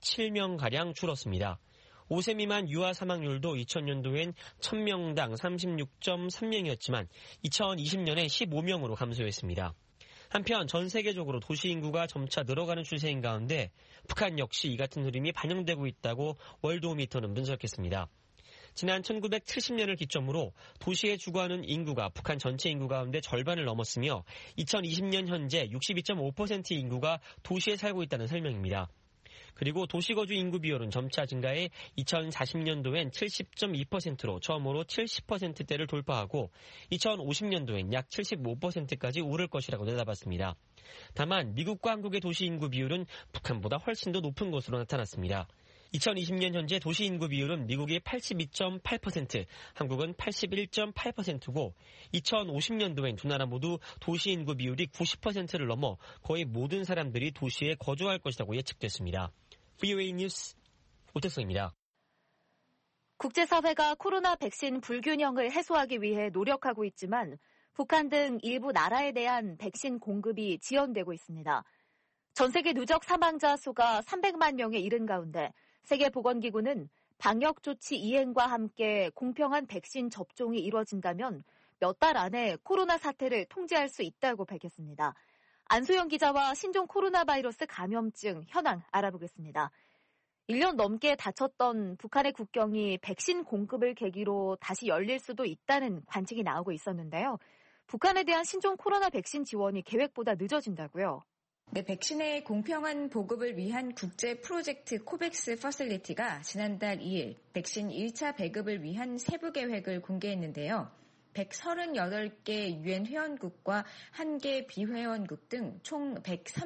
17명가량 줄었습니다. 5세 미만 유아 사망률도 2000년도엔 1000명당 36.3명이었지만 2020년에 15명으로 감소했습니다. 한편 전 세계적으로 도시 인구가 점차 늘어가는 추세인 가운데 북한 역시 이 같은 흐름이 반영되고 있다고 월드오미터는 분석했습니다. 지난 1970년을 기점으로 도시에 주거하는 인구가 북한 전체 인구 가운데 절반을 넘었으며 2020년 현재 62.5%의 인구가 도시에 살고 있다는 설명입니다. 그리고 도시거주 인구 비율은 점차 증가해 2040년도엔 70.2%로 처음으로 70%대를 돌파하고 2050년도엔 약 75%까지 오를 것이라고 내다봤습니다. 다만 미국과 한국의 도시 인구 비율은 북한보다 훨씬 더 높은 것으로 나타났습니다. 2020년 현재 도시 인구 비율은 미국이 82.8%, 한국은 81.8%고 2050년도엔 두 나라 모두 도시 인구 비율이 90%를 넘어 거의 모든 사람들이 도시에 거주할 것이라고 예측됐습니다. VOA 뉴스 오태성입니다. 국제사회가 코로나 백신 불균형을 해소하기 위해 노력하고 있지만 북한 등 일부 나라에 대한 백신 공급이 지연되고 있습니다. 전 세계 누적 사망자 수가 300만 명에 이른 가운데 세계보건기구는 방역 조치 이행과 함께 공평한 백신 접종이 이루어진다면 몇 달 안에 코로나 사태를 통제할 수 있다고 밝혔습니다. 안소영 기자와 신종 코로나 바이러스 감염증 현황 알아보겠습니다. 1년 넘게 닫혔던 북한의 국경이 백신 공급을 계기로 다시 열릴 수도 있다는 관측이 나오고 있었는데요. 북한에 대한 신종 코로나 백신 지원이 계획보다 늦어진다고요? 네, 백신의 공평한 보급을 위한 국제 프로젝트 코백스 퍼실리티가 지난달 2일 백신 1차 배급을 위한 세부 계획을 공개했는데요. 138개 유엔 회원국과 1개 비회원국 등 총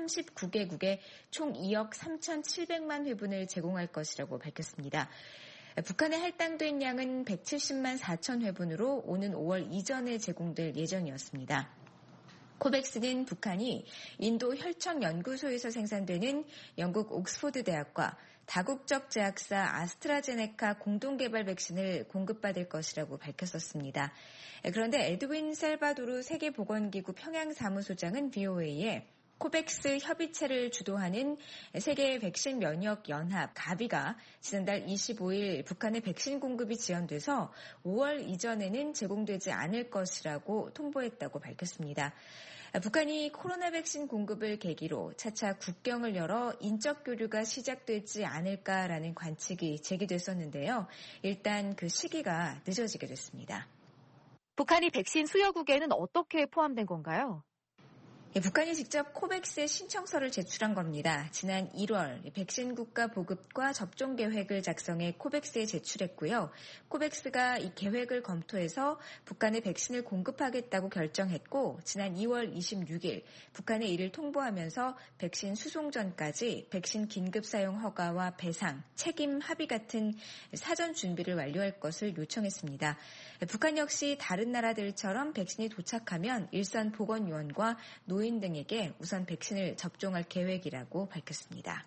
139개국에 총 2억 3,700만 회분을 제공할 것이라고 밝혔습니다. 북한에 할당된 양은 170만 4천 회분으로 오는 5월 이전에 제공될 예정이었습니다. 코백스는 북한이 인도 혈청연구소에서 생산되는 영국 옥스포드 대학과 다국적 제약사 아스트라제네카 공동개발 백신을 공급받을 것이라고 밝혔었습니다. 그런데 에드윈 셀바도르 세계보건기구 평양사무소장은 VOA에 코백스 협의체를 주도하는 세계 백신 면역 연합 가비가 지난달 25일 북한의 백신 공급이 지연돼서 5월 이전에는 제공되지 않을 것이라고 통보했다고 밝혔습니다. 북한이 코로나 백신 공급을 계기로 차차 국경을 열어 인적 교류가 시작되지 않을까라는 관측이 제기됐었는데요. 일단 그 시기가 늦어지게 됐습니다. 북한이 백신 수여국에는 어떻게 포함된 건가요? 북한이 직접 코백스의 신청서를 제출한 겁니다. 지난 1월 백신 국가 보급과 접종 계획을 작성해 코백스에 제출했고요. 코백스가 이 계획을 검토해서 북한에 백신을 공급하겠다고 결정했고 지난 2월 26일 북한에 이를 통보하면서 백신 수송 전까지 백신 긴급 사용 허가와 배상, 책임 합의 같은 사전 준비를 완료할 것을 요청했습니다. 북한 역시 다른 나라들처럼 백신이 도착하면 일선 보건요원과 노인 등에게 우선 백신을 접종할 계획이라고 밝혔습니다.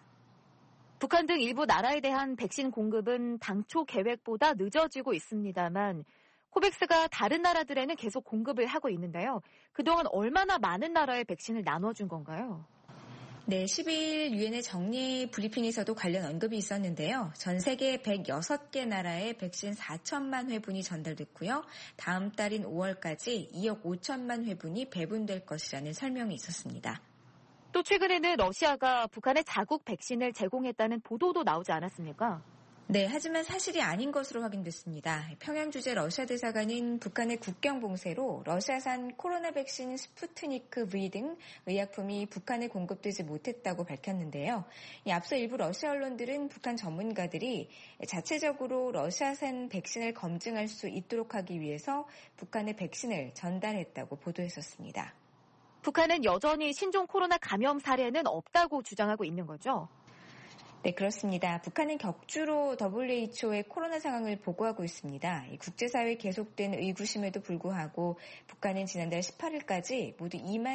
북한 등 일부 나라에 대한 백신 공급은 당초 계획보다 늦어지고 있습니다만 코백스가 다른 나라들에는 계속 공급을 하고 있는데요. 그동안 얼마나 많은 나라에 백신을 나눠준 건가요? 네, 12일 유엔의 정례 브리핑에서도 관련 언급이 있었는데요. 전 세계 106개 나라에 백신 4천만 회분이 전달됐고요. 다음 달인 5월까지 2억 5천만 회분이 배분될 것이라는 설명이 있었습니다. 또 최근에는 러시아가 북한에 자국 백신을 제공했다는 보도도 나오지 않았습니까? 네, 하지만 사실이 아닌 것으로 확인됐습니다. 평양 주재 러시아 대사관은 북한의 국경 봉쇄로 러시아산 코로나 백신 스푸트니크 V 등 의약품이 북한에 공급되지 못했다고 밝혔는데요. 앞서 일부 러시아 언론들은 북한 전문가들이 자체적으로 러시아산 백신을 검증할 수 있도록 하기 위해서 북한에 백신을 전달했다고 보도했었습니다. 북한은 여전히 신종 코로나 감염 사례는 없다고 주장하고 있는 거죠? 네, 그렇습니다. 북한은 격주로 WHO의 코로나 상황을 보고하고 있습니다. 국제사회의 계속된 의구심에도 불구하고 북한은 지난달 18일까지 모두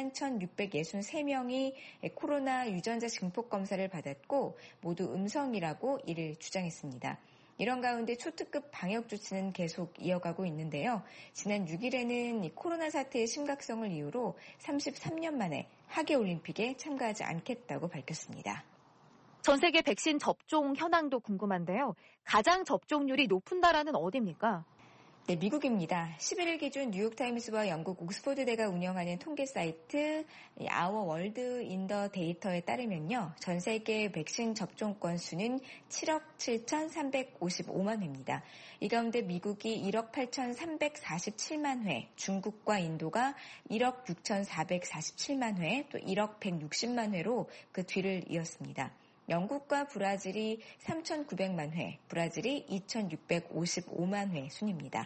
21,663명이 코로나 유전자 증폭 검사를 받았고 모두 음성이라고 이를 주장했습니다. 이런 가운데 초특급 방역 조치는 계속 이어가고 있는데요. 지난 6일에는 코로나 사태의 심각성을 이유로 33년 만에 하계올림픽에 참가하지 않겠다고 밝혔습니다. 전 세계 백신 접종 현황도 궁금한데요. 가장 접종률이 높은 나라는 어디입니까? 네, 미국입니다. 11일 기준 뉴욕타임스와 영국 옥스포드대가 운영하는 통계 사이트 Our World in the Data에 따르면요. 전 세계 백신 접종 건수는 7억 7,355만 회입니다. 이 가운데 미국이 1억 8,347만 회, 중국과 인도가 1억 6,447만 회, 또 1억 160만 회로 그 뒤를 이었습니다. 영국과 브라질이 3,900만 회, 브라질이 2,655만 회 순입니다.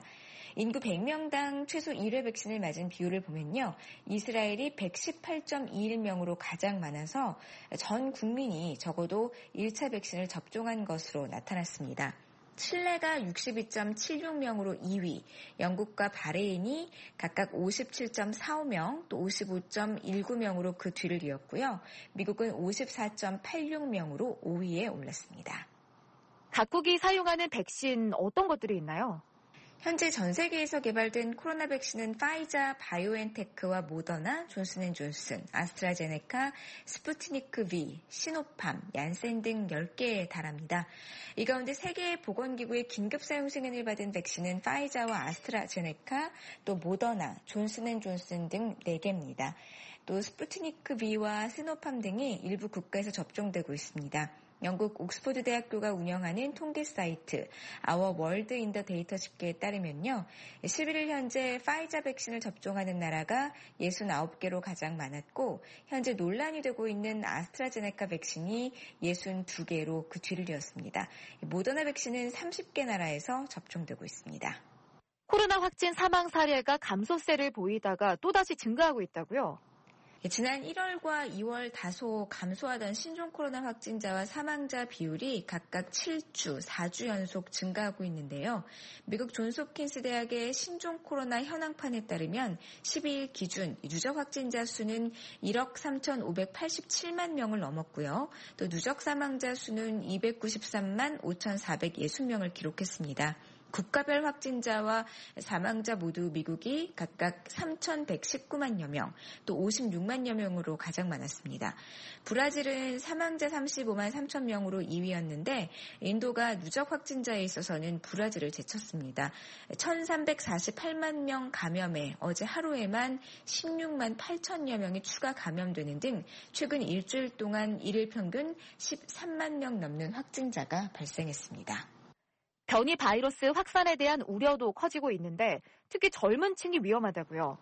인구 100명당 최소 1회 백신을 맞은 비율을 보면요. 이스라엘이 118.21명으로 가장 많아서 전 국민이 적어도 1차 백신을 접종한 것으로 나타났습니다. 칠레가 62.76명으로 2위, 영국과 바레인이 각각 57.45명, 또 55.19명으로 그 뒤를 이었고요. 미국은 54.86명으로 5위에 올랐습니다. 각국이 사용하는 백신 어떤 것들이 있나요? 현재 전 세계에서 개발된 코로나 백신은 파이자, 바이오엔테크와 모더나, 존슨앤존슨, 아스트라제네카, 스푸트니크 V, 시노팜, 얀센 등 10개에 달합니다. 이 가운데 세계보건기구의 긴급 사용 승인을 받은 백신은 파이자와 아스트라제네카, 또 모더나, 존슨앤존슨 등 4개입니다. 또 스푸트니크 V와 시노팜 등이 일부 국가에서 접종되고 있습니다. 영국 옥스퍼드 대학교가 운영하는 통계 사이트 Our World in the Data 집계에 따르면요. 11일 현재 파이자 백신을 접종하는 나라가 69개로 가장 많았고 현재 논란이 되고 있는 아스트라제네카 백신이 62개로 그 뒤를 이었습니다. 모더나 백신은 30개 나라에서 접종되고 있습니다. 코로나 확진 사망 사례가 감소세를 보이다가 또다시 증가하고 있다고요? 지난 1월과 2월 다소 감소하던 신종 코로나 확진자와 사망자 비율이 각각 7주, 4주 연속 증가하고 있는데요. 미국 존스홉킨스 대학의 신종 코로나 현황판에 따르면 12일 기준 누적 확진자 수는 1억 3,587만 명을 넘었고요. 또 누적 사망자 수는 293만 5,460명을 기록했습니다. 국가별 확진자와 사망자 모두 미국이 각각 3,119만여 명, 또 56만여 명으로 가장 많았습니다. 브라질은 사망자 35만 3천 명으로 2위였는데 인도가 누적 확진자에 있어서는 브라질을 제쳤습니다. 1,348만 명 감염에 어제 하루에만 16만 8천여 명이 추가 감염되는 등 최근 일주일 동안 일일 평균 13만 명 넘는 확진자가 발생했습니다. 변이 바이러스 확산에 대한 우려도 커지고 있는데 특히 젊은 층이 위험하다고요.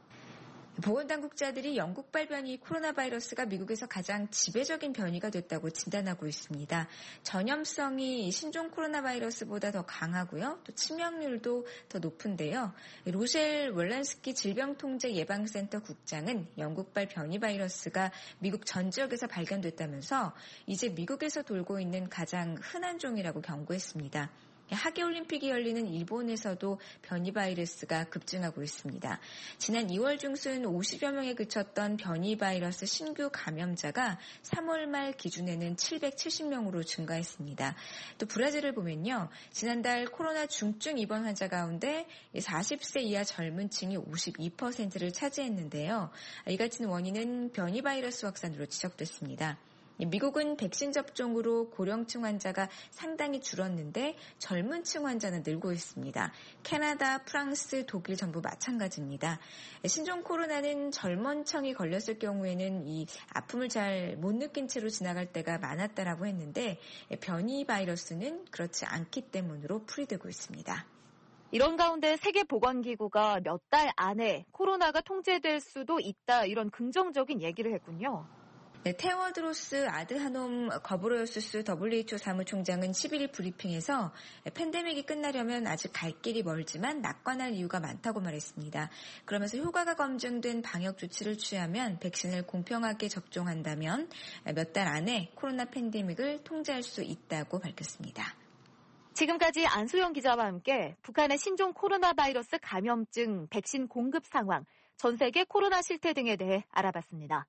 보건당국자들이 영국발 변이 코로나 바이러스가 미국에서 가장 지배적인 변이가 됐다고 진단하고 있습니다. 전염성이 신종 코로나 바이러스보다 더 강하고요. 또 치명률도 더 높은데요. 로셸 월란스키 질병통제예방센터 국장은 영국발 변이 바이러스가 미국 전 지역에서 발견됐다면서 이제 미국에서 돌고 있는 가장 흔한 종이라고 경고했습니다. 하계올림픽이 열리는 일본에서도 변이 바이러스가 급증하고 있습니다. 지난 2월 중순 50여 명에 그쳤던 변이 바이러스 신규 감염자가 3월 말 기준에는 770명으로 증가했습니다. 또 브라질을 보면요. 지난달 코로나 중증 입원 환자 가운데 40세 이하 젊은 층이 52%를 차지했는데요. 이 같은 원인은 변이 바이러스 확산으로 지적됐습니다. 미국은 백신 접종으로 고령층 환자가 상당히 줄었는데 젊은 층 환자는 늘고 있습니다. 캐나다, 프랑스, 독일 전부 마찬가지입니다. 신종 코로나는 젊은 층이 걸렸을 경우에는 이 아픔을 잘 못 느낀 채로 지나갈 때가 많았다라고 했는데 변이 바이러스는 그렇지 않기 때문으로 풀이되고 있습니다. 이런 가운데 세계보건기구가 몇 달 안에 코로나가 통제될 수도 있다 이런 긍정적인 얘기를 했군요. 테워드로스 아드하놈 거브로요스스 WHO 사무총장은 11일 브리핑에서 팬데믹이 끝나려면 아직 갈 길이 멀지만 낙관할 이유가 많다고 말했습니다. 그러면서 효과가 검증된 방역 조치를 취하면 백신을 공평하게 접종한다면 몇 달 안에 코로나 팬데믹을 통제할 수 있다고 밝혔습니다. 지금까지 안소영 기자와 함께 북한의 신종 코로나 바이러스 감염증 백신 공급 상황, 전 세계 코로나 실태 등에 대해 알아봤습니다.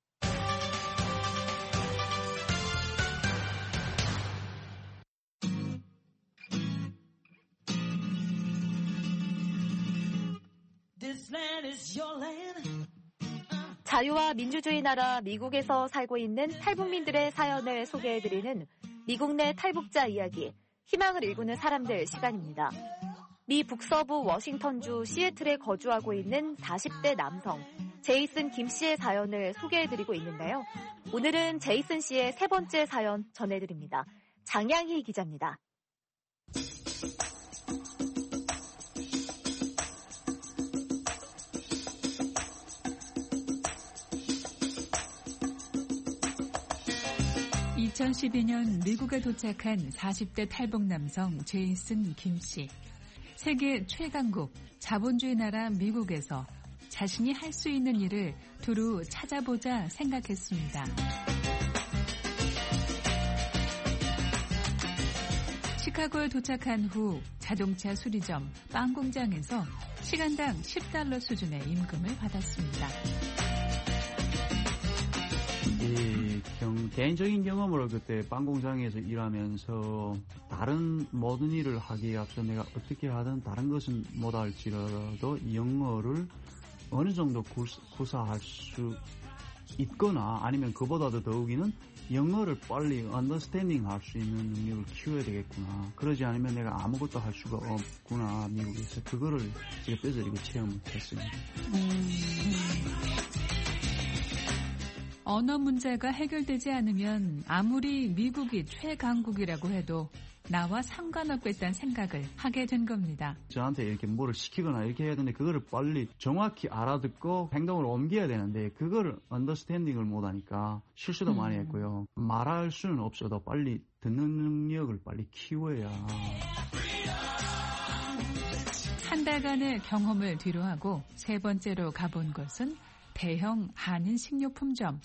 자유와 민주주의 나라 미국에서 살고 있는 탈북민들의 사연을 소개해드리는 미국 내 탈북자 이야기, 희망을 일구는 사람들 시간입니다. 미 북서부 워싱턴주 시애틀에 거주하고 있는 40대 남성 제이슨 김 씨의 사연을 소개해드리고 있는데요. 오늘은 제이슨 씨의 세 번째 사연 전해드립니다. 장양희 기자입니다. 2012년 미국에 도착한 40대 탈북 남성 제이슨 김 씨. 세계 최강국, 자본주의 나라 미국에서 자신이 할 수 있는 일을 두루 찾아보자 생각했습니다. 시카고에 도착한 후 자동차 수리점, 빵 공장에서 시간당 $10 수준의 임금을 받았습니다. 개인적인 경험으로 그때 빵 공장에서 일하면서 다른 모든 일을 하기에 앞서 내가 어떻게 하든 다른 것은 못할지라도 영어를 어느 정도 구사할 수 있거나 아니면 그보다도 더욱이는 영어를 빨리 언더스탠딩 할 수 있는 능력을 키워야 되겠구나. 그러지 않으면 내가 아무것도 할 수가 없구나. 미국에서 그거를 제가 뼈저리게 체험했습니다. 언어 문제가 해결되지 않으면 아무리 미국이 최강국이라고 해도 나와 상관없겠다는 생각을 하게 된 겁니다. 저한테 이렇게 뭐를 시키거나 이렇게 해야 되는데 그거를 빨리 정확히 알아듣고 행동을 옮겨야 되는데 그거를 언더스탠딩을 못하니까 실수도 많이 했고요. 말할 수는 없어도 빨리 듣는 능력을 빨리 키워야. 한 달간의 경험을 뒤로하고 세 번째로 가본 곳은 대형 한인 식료품점.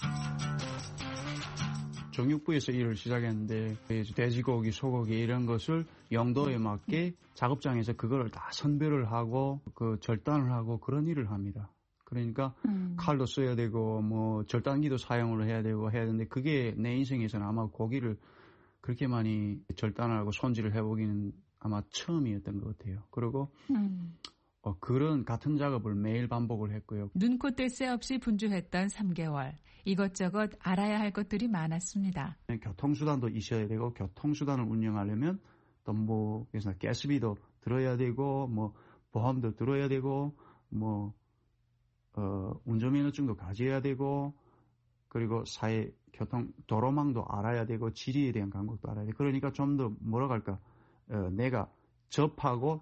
정육부에서 일을 시작했는데 돼지고기, 소고기 이런 것을 용도에 맞게 작업장에서 그걸 다 선별을 하고 그 절단을 하고 그런 일을 합니다. 그러니까 칼도 써야 되고 뭐 절단기도 사용을 해야 되는데 그게 내 인생에서는 아마 고기를 그렇게 많이 절단하고 손질을 해보기는 아마 처음이었던 것 같아요. 그리고 그런 같은 작업을 매일 반복을 했고요. 눈코 뜰 새 없이 분주했던 3개월. 이것저것 알아야 할 것들이 많았습니다. 교통수단도 있어야 되고 교통수단을 운영하려면 또 뭐 그래서 가스비도 들어야 되고 뭐 보험도 들어야 되고 뭐 운전면허증도 가져야 되고 그리고 교통 도로망도 알아야 되고 지리에 대한 감각도 알아야 돼. 그러니까 좀 더 뭐라고 할까 내가 접하고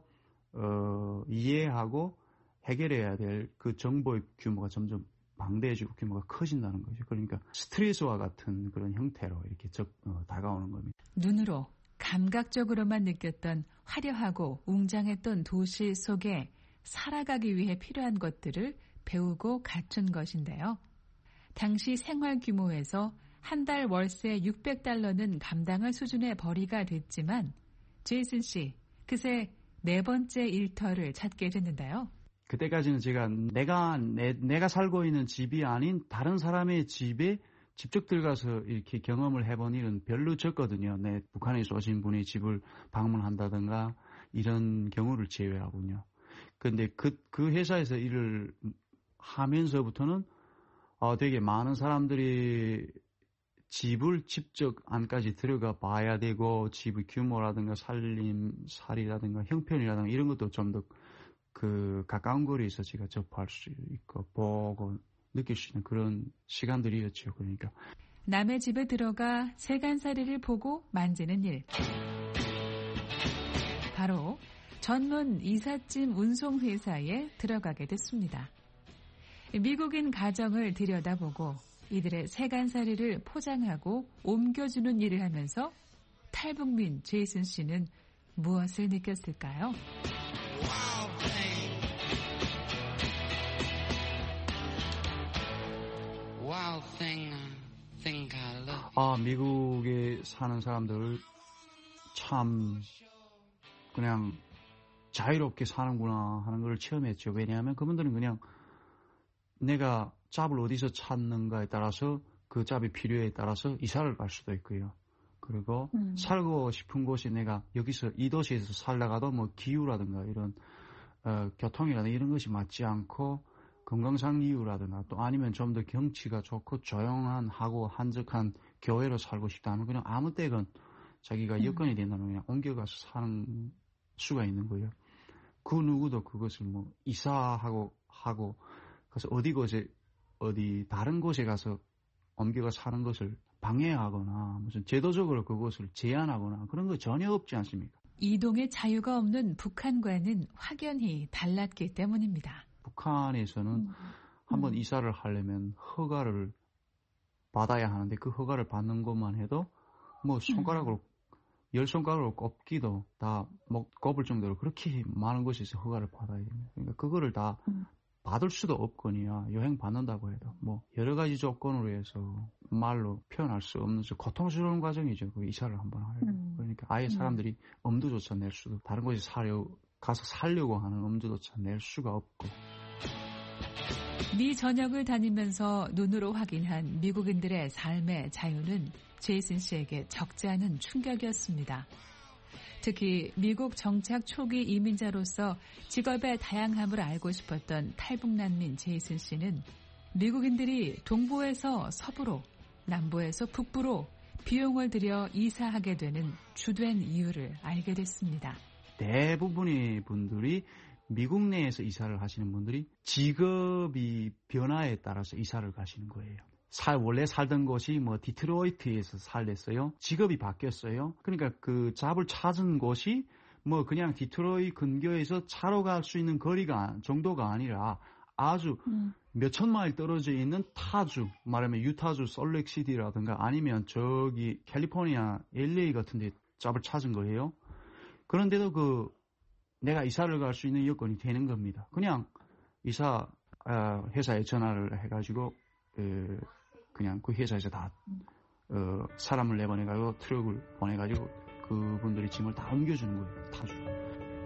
이해하고 해결해야 될 그 정보의 규모가 점점 방대해지고 규모가 커진다는 거죠. 그러니까 스트레스와 같은 그런 형태로 이렇게 다가오는 겁니다. 눈으로 감각적으로만 느꼈던 화려하고 웅장했던 도시 속에 살아가기 위해 필요한 것들을 배우고 갖춘 것인데요. 당시 생활 규모에서 한 달 월세 $600는 감당할 수준의 벌이가 됐지만 제이슨 씨, 그새 네 번째 일터를 찾게 됐는데요. 그때까지는 제가 내가 살고 있는 집이 아닌 다른 사람의 집에 직접 들어가서 이렇게 경험을 해본 일은 별로 적거든요. 북한에서 오신 분이 집을 방문한다든가 이런 경우를 제외하군요. 근데 그 회사에서 일을 하면서부터는 되게 많은 사람들이 집을 직접 안까지 들어가 봐야 되고 집의 규모라든가 살림살이라든가 형편이라든가 이런 것도 좀 더 가까운 거리에서 제가 접할 수 있고 보고 느낄 수 있는 그런 시간들이었죠. 그러니까 남의 집에 들어가 세간살이를 보고 만지는 일. 바로 전문 이삿짐 운송회사에 들어가게 됐습니다. 미국인 가정을 들여다보고 이들의 세간살이를 포장하고 옮겨주는 일을 하면서 탈북민 제이슨 씨는 무엇을 느꼈을까요? 미국에 사는 사람들 참 그냥 자유롭게 사는구나 하는 걸 체험했죠. 왜냐하면 그분들은 그냥 내가 잡을 어디서 찾는가에 따라서 그 잡이 필요에 따라서 이사를 갈 수도 있고요. 그리고 살고 싶은 곳이 내가 여기서 이 도시에서 살다가도 뭐 기후라든가 이런 교통이라든가 이런 것이 맞지 않고 건강상 이유라든가 또 아니면 좀 더 경치가 좋고 조용한 하고 한적한 교외로 살고 싶다 하면 그냥 아무 때건 자기가 여건이 된다면 그냥 옮겨가서 사는 수가 있는 거예요. 그 누구도 그것을 뭐 이사하고 그래서 어디 다른 곳에 가서 옮겨가 사는 것을 방해하거나 무슨 제도적으로 그것을 제한하거나 그런 거 전혀 없지 않습니까? 이동의 자유가 없는 북한과는 확연히 달랐기 때문입니다. 북한에서는 한번 이사를 하려면 허가를 받아야 하는데 그 허가를 받는 것만 해도 뭐 손가락으로 10손가락으로 꼽기도 다 꼽을 정도로 그렇게 많은 곳에서 허가를 받아야 됩니다. 그러니까 그거를 다 받을 수도 없거니와 여행 받는다고 해도 뭐 여러 가지 조건으로 해서 말로 표현할 수 없는 고통스러운 과정이죠. 그 이사를 한번 하려고. 그러니까 아예 사람들이 엄두조차 낼 수도 다른 곳에 가서 살려고 하는 엄두조차 낼 수가 없고. 미 전역을 다니면서 눈으로 확인한 미국인들의 삶의 자유는 제이슨 씨에게 적지 않은 충격이었습니다. 특히 미국 정착 초기 이민자로서 직업의 다양함을 알고 싶었던 탈북난민 제이슨 씨는 미국인들이 동부에서 서부로, 남부에서 북부로 비용을 들여 이사하게 되는 주된 이유를 알게 됐습니다. 대부분의 분들이 미국 내에서 이사를 하시는 분들이 직업이 변화에 따라서 이사를 가시는 거예요. 원래 살던 곳이 뭐 디트로이트에서 살랬어요. 직업이 바뀌었어요. 그러니까 그 잡을 찾은 곳이 뭐 그냥 디트로이트 근교에서 차로 갈 수 있는 거리가 정도가 아니라 아주 몇천 마일 떨어져 있는 타주, 말하면 유타주 솔렉시티라든가 아니면 저기 캘리포니아 LA 같은 데 잡을 찾은 거예요. 그런데도 내가 이사를 갈 수 있는 여건이 되는 겁니다. 그냥 회사에 전화를 해가지고 그냥 그 회사에서 다 사람을 내보내가지고 트럭을 보내가지고 그분들이 짐을 다 옮겨주는 거예요. 타주로.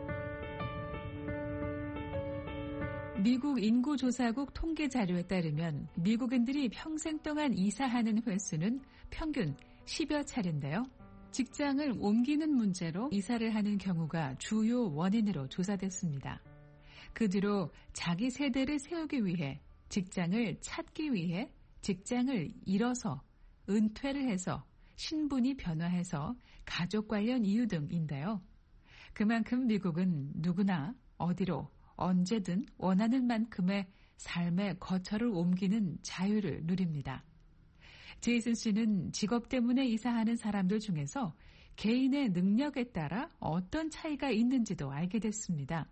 미국 인구조사국 통계 자료에 따르면 미국인들이 평생 동안 이사하는 횟수는 평균 10여 차례인데요. 직장을 옮기는 문제로 이사를 하는 경우가 주요 원인으로 조사됐습니다. 그 뒤로 자기 세대를 세우기 위해, 직장을 찾기 위해, 직장을 잃어서, 은퇴를 해서, 신분이 변화해서, 가족 관련 이유 등인데요. 그만큼 미국은 누구나 어디로 언제든 원하는 만큼의 삶의 거처를 옮기는 자유를 누립니다. 제이슨 씨는 직업 때문에 이사하는 사람들 중에서 개인의 능력에 따라 어떤 차이가 있는지도 알게 됐습니다.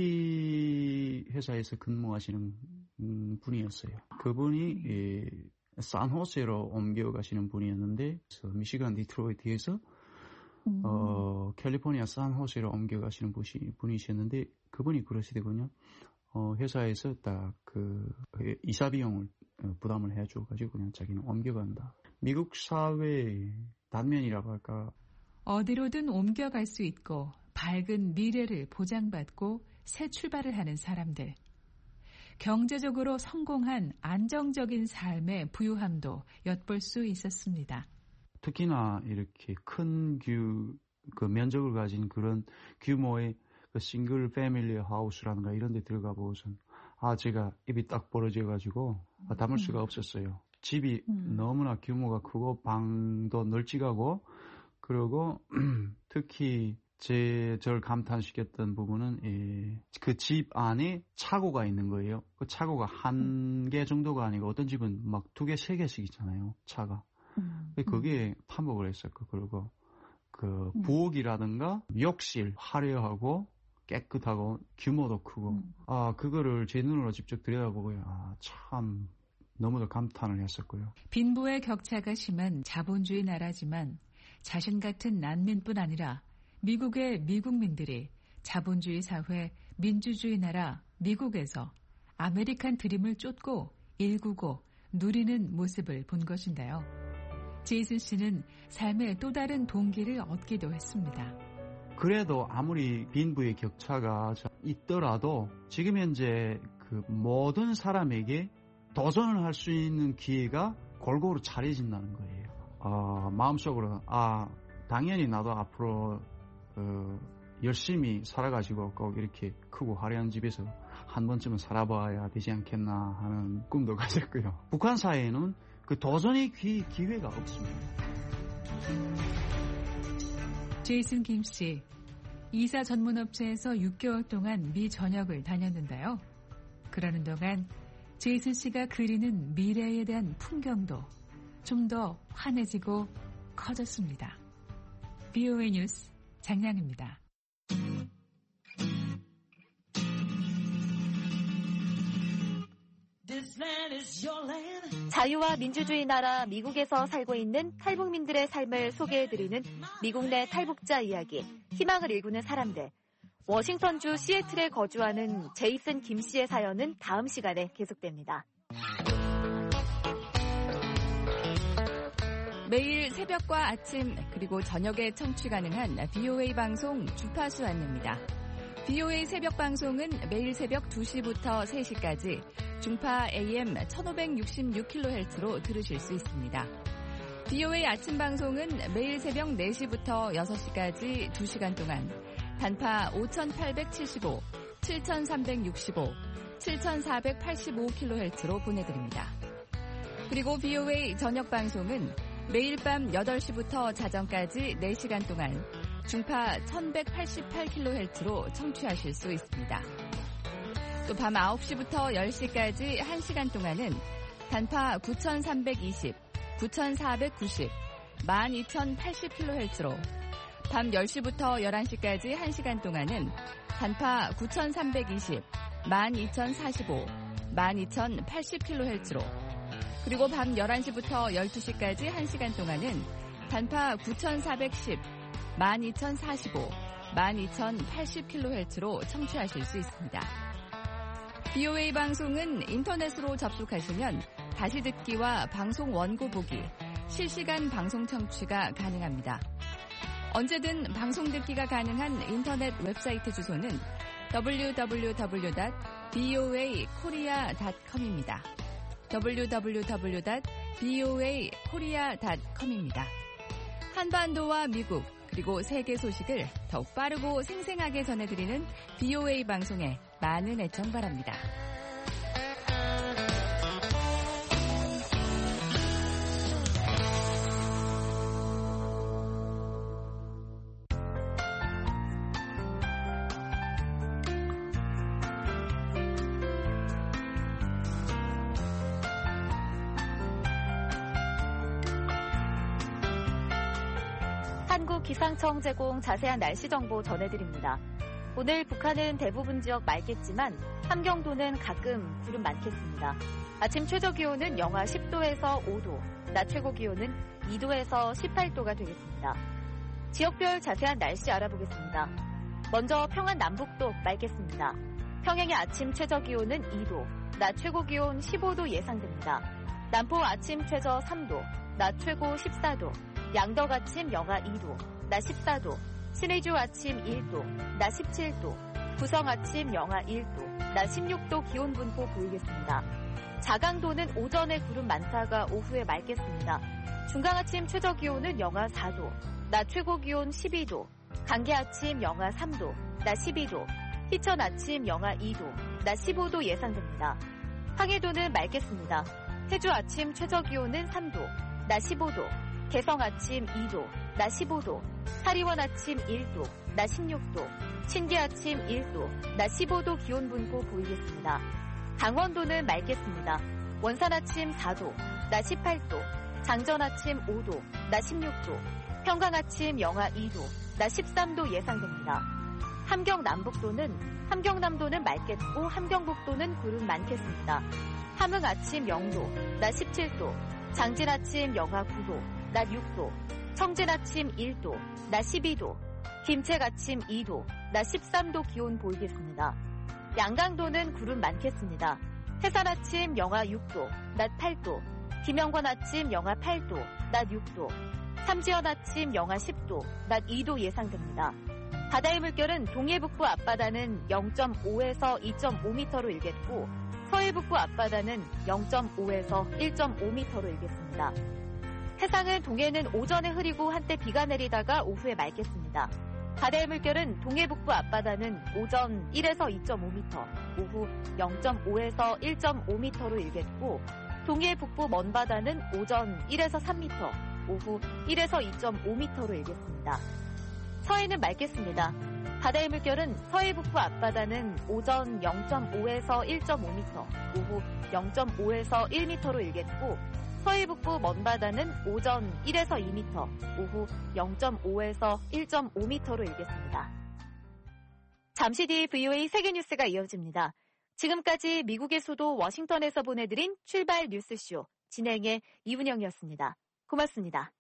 IT 회사에서 근무하시는 분이었어요. 그분이 산호세로 옮겨가시는 분이었는데 미시간 디트로이트에서 캘리포니아 산호세로 옮겨가시는 분이셨는데 그분이 그러시더군요. 회사에서 딱 이사 비용을 부담을 해줘가지고 그냥 자기는 옮겨간다. 미국 사회의 단면이라고 할까. 어디로든 옮겨갈 수 있고 밝은 미래를 보장받고 새 출발을 하는 사람들. 경제적으로 성공한 안정적인 삶의 부유함도 엿볼 수 있었습니다. 특히나 이렇게 큰 면적을 가진 그런 규모의 싱글 패밀리 하우스라든가 이런 데 들어가 보고선 제가 입이 딱 벌어져가지고 담을 수가 없었어요. 집이 너무나 규모가 크고 방도 널찍하고 그리고 특히 저를 감탄시켰던 부분은 그 집 안에 차고가 있는 거예요. 그 차고가 한 개 정도가 아니고 어떤 집은 막 2개, 3개씩 있잖아요. 차가. 그게 탐복을 했었고 그리고 부엌이라든가 욕실 화려하고 깨끗하고 규모도 크고 그거를 제 눈으로 직접 들여다보고요. 참 너무도 감탄을 했었고요. 빈부의 격차가 심한 자본주의 나라지만 자신 같은 난민뿐 아니라 미국의 미국민들이 자본주의 사회, 민주주의 나라 미국에서 아메리칸 드림을 쫓고 일구고 누리는 모습을 본 것인데요. 제이슨 씨는 삶의 또 다른 동기를 얻기도 했습니다. 그래도 아무리 빈부의 격차가 있더라도 지금 현재 모든 사람에게 도전을 할 수 있는 기회가 골고루 차려진다는 거예요. 마음속으로 당연히 나도 앞으로 열심히 살아가지고 꼭 이렇게 크고 화려한 집에서 한 번쯤은 살아봐야 되지 않겠나 하는 꿈도 가졌고요. 북한 사회에는 도전의 기회가 없습니다. 제이슨 김 씨, 이사 전문업체에서 6개월 동안 미 전역을 다녔는데요. 그러는 동안 제이슨 씨가 그리는 미래에 대한 풍경도 좀 더 환해지고 커졌습니다. VOA 뉴스 장량입니다. This 자유와 민주주의 나라 미국에서 살고 있는 탈북민들의 삶을 소개해드리는 미국 내 탈북자 이야기, 희망을 일구는 사람들. 워싱턴주 시애틀에 거주하는 제이슨 김 씨의 사연은 다음 시간에 계속됩니다. 매일 새벽과 아침 그리고 저녁에 청취 가능한 VOA 방송 주파수 안내입니다. VOA 새벽 방송은 매일 새벽 2시부터 3시까지 중파 AM 1566kHz로 들으실 수 있습니다. VOA 아침 방송은 매일 새벽 4시부터 6시까지 2시간 동안 단파 5875, 7365, 7485kHz로 보내드립니다. 그리고 VOA 저녁 방송은 매일 밤 8시부터 자정까지 4시간 동안 중파 1188kHz로 청취하실 수 있습니다. 또 밤 9시부터 10시까지 1시간 동안은 단파 9320, 9490, 12080kHz로 밤 10시부터 11시까지 1시간 동안은 단파 9320, 12045, 12080kHz로 그리고 밤 11시부터 12시까지 1시간 동안은 단파 9410, 12045, 12080kHz로 청취하실 수 있습니다. VOA 방송은 인터넷으로 접속하시면 다시 듣기와 방송 원고 보기, 실시간 방송 청취가 가능합니다. 언제든 방송 듣기가 가능한 인터넷 웹사이트 주소는 www.voakorea.com입니다. www.voakorea.com입니다. 한반도와 미국 그리고 세계 소식을 더욱 빠르고 생생하게 전해드리는 VOA 방송에 많은 애청 바랍니다. 기상청 제공 자세한 날씨 정보 전해드립니다. 오늘 북한은 대부분 지역 맑겠지만 함경도는 가끔 구름 많겠습니다. 아침 최저기온은 영하 10도에서 5도, 낮 최고기온은 2도에서 18도가 되겠습니다. 지역별 자세한 날씨 알아보겠습니다. 먼저 평안 남북도 맑겠습니다. 평양의 아침 최저기온은 2도, 낮 최고기온 15도 예상됩니다. 남포 아침 최저 3도, 낮 최고 14도, 양덕 아침 영하 2도, 낮 14도, 신의주 아침 1도, 낮 17도, 구성 아침 영하 1도, 낮 16도 기온 분포 보이겠습니다. 자강도는 오전에 구름 많다가 오후에 맑겠습니다. 중강 아침 최저 기온은 영하 4도, 낮 최고 기온 12도, 강계 아침 영하 3도, 낮 12도, 희천 아침 영하 2도, 낮 15도 예상됩니다. 황해도는 맑겠습니다. 해주 아침 최저 기온은 3도, 낮 15도, 개성 아침 2도, 낮 15도, 사리원 아침 1도, 낮 16도, 신기 아침 1도, 낮 15도 기온 분포 보이겠습니다. 강원도는 맑겠습니다. 원산 아침 4도, 낮 18도, 장전 아침 5도, 낮 16도, 평강 아침 영하 2도, 낮 13도 예상됩니다. 함경남도는 맑겠고 함경북도는 구름 많겠습니다. 함흥 아침 0도, 낮 17도, 장진 아침 영하 9도, 낮 6도, 청진 아침 1도, 낮 12도, 김책 아침 2도, 낮 13도 기온 보이겠습니다. 양강도는 구름 많겠습니다. 해산 아침 영하 6도, 낮 8도, 김영권 아침 영하 8도, 낮 6도, 삼지연 아침 영하 10도, 낮 2도 예상됩니다. 바다의 물결은 동해북부 앞바다는 0.5에서 2.5m로 일겠고 서해북부 앞바다는 0.5에서 1.5m로 일겠습니다. 해상은 동해는 오전에 흐리고 한때 비가 내리다가 오후에 맑겠습니다. 바다의 물결은 동해북부 앞바다는 오전 1에서 2.5m, 오후 0.5에서 1.5m로 일겠고 동해북부 먼바다는 오전 1에서 3m, 오후 1에서 2.5m로 일겠습니다. 서해는 맑겠습니다. 바다의 물결은 서해북부 앞바다는 오전 0.5에서 1.5m, 오후 0.5에서 1m로 일겠고 서해북부 먼바다는 오전 1에서 2m, 오후 0.5에서 1.5m로 일겠습니다. 잠시 뒤 VOA 세계뉴스가 이어집니다. 지금까지 미국의 수도 워싱턴에서 보내드린 출발 뉴스쇼 진행의 이은영이었습니다. 고맙습니다.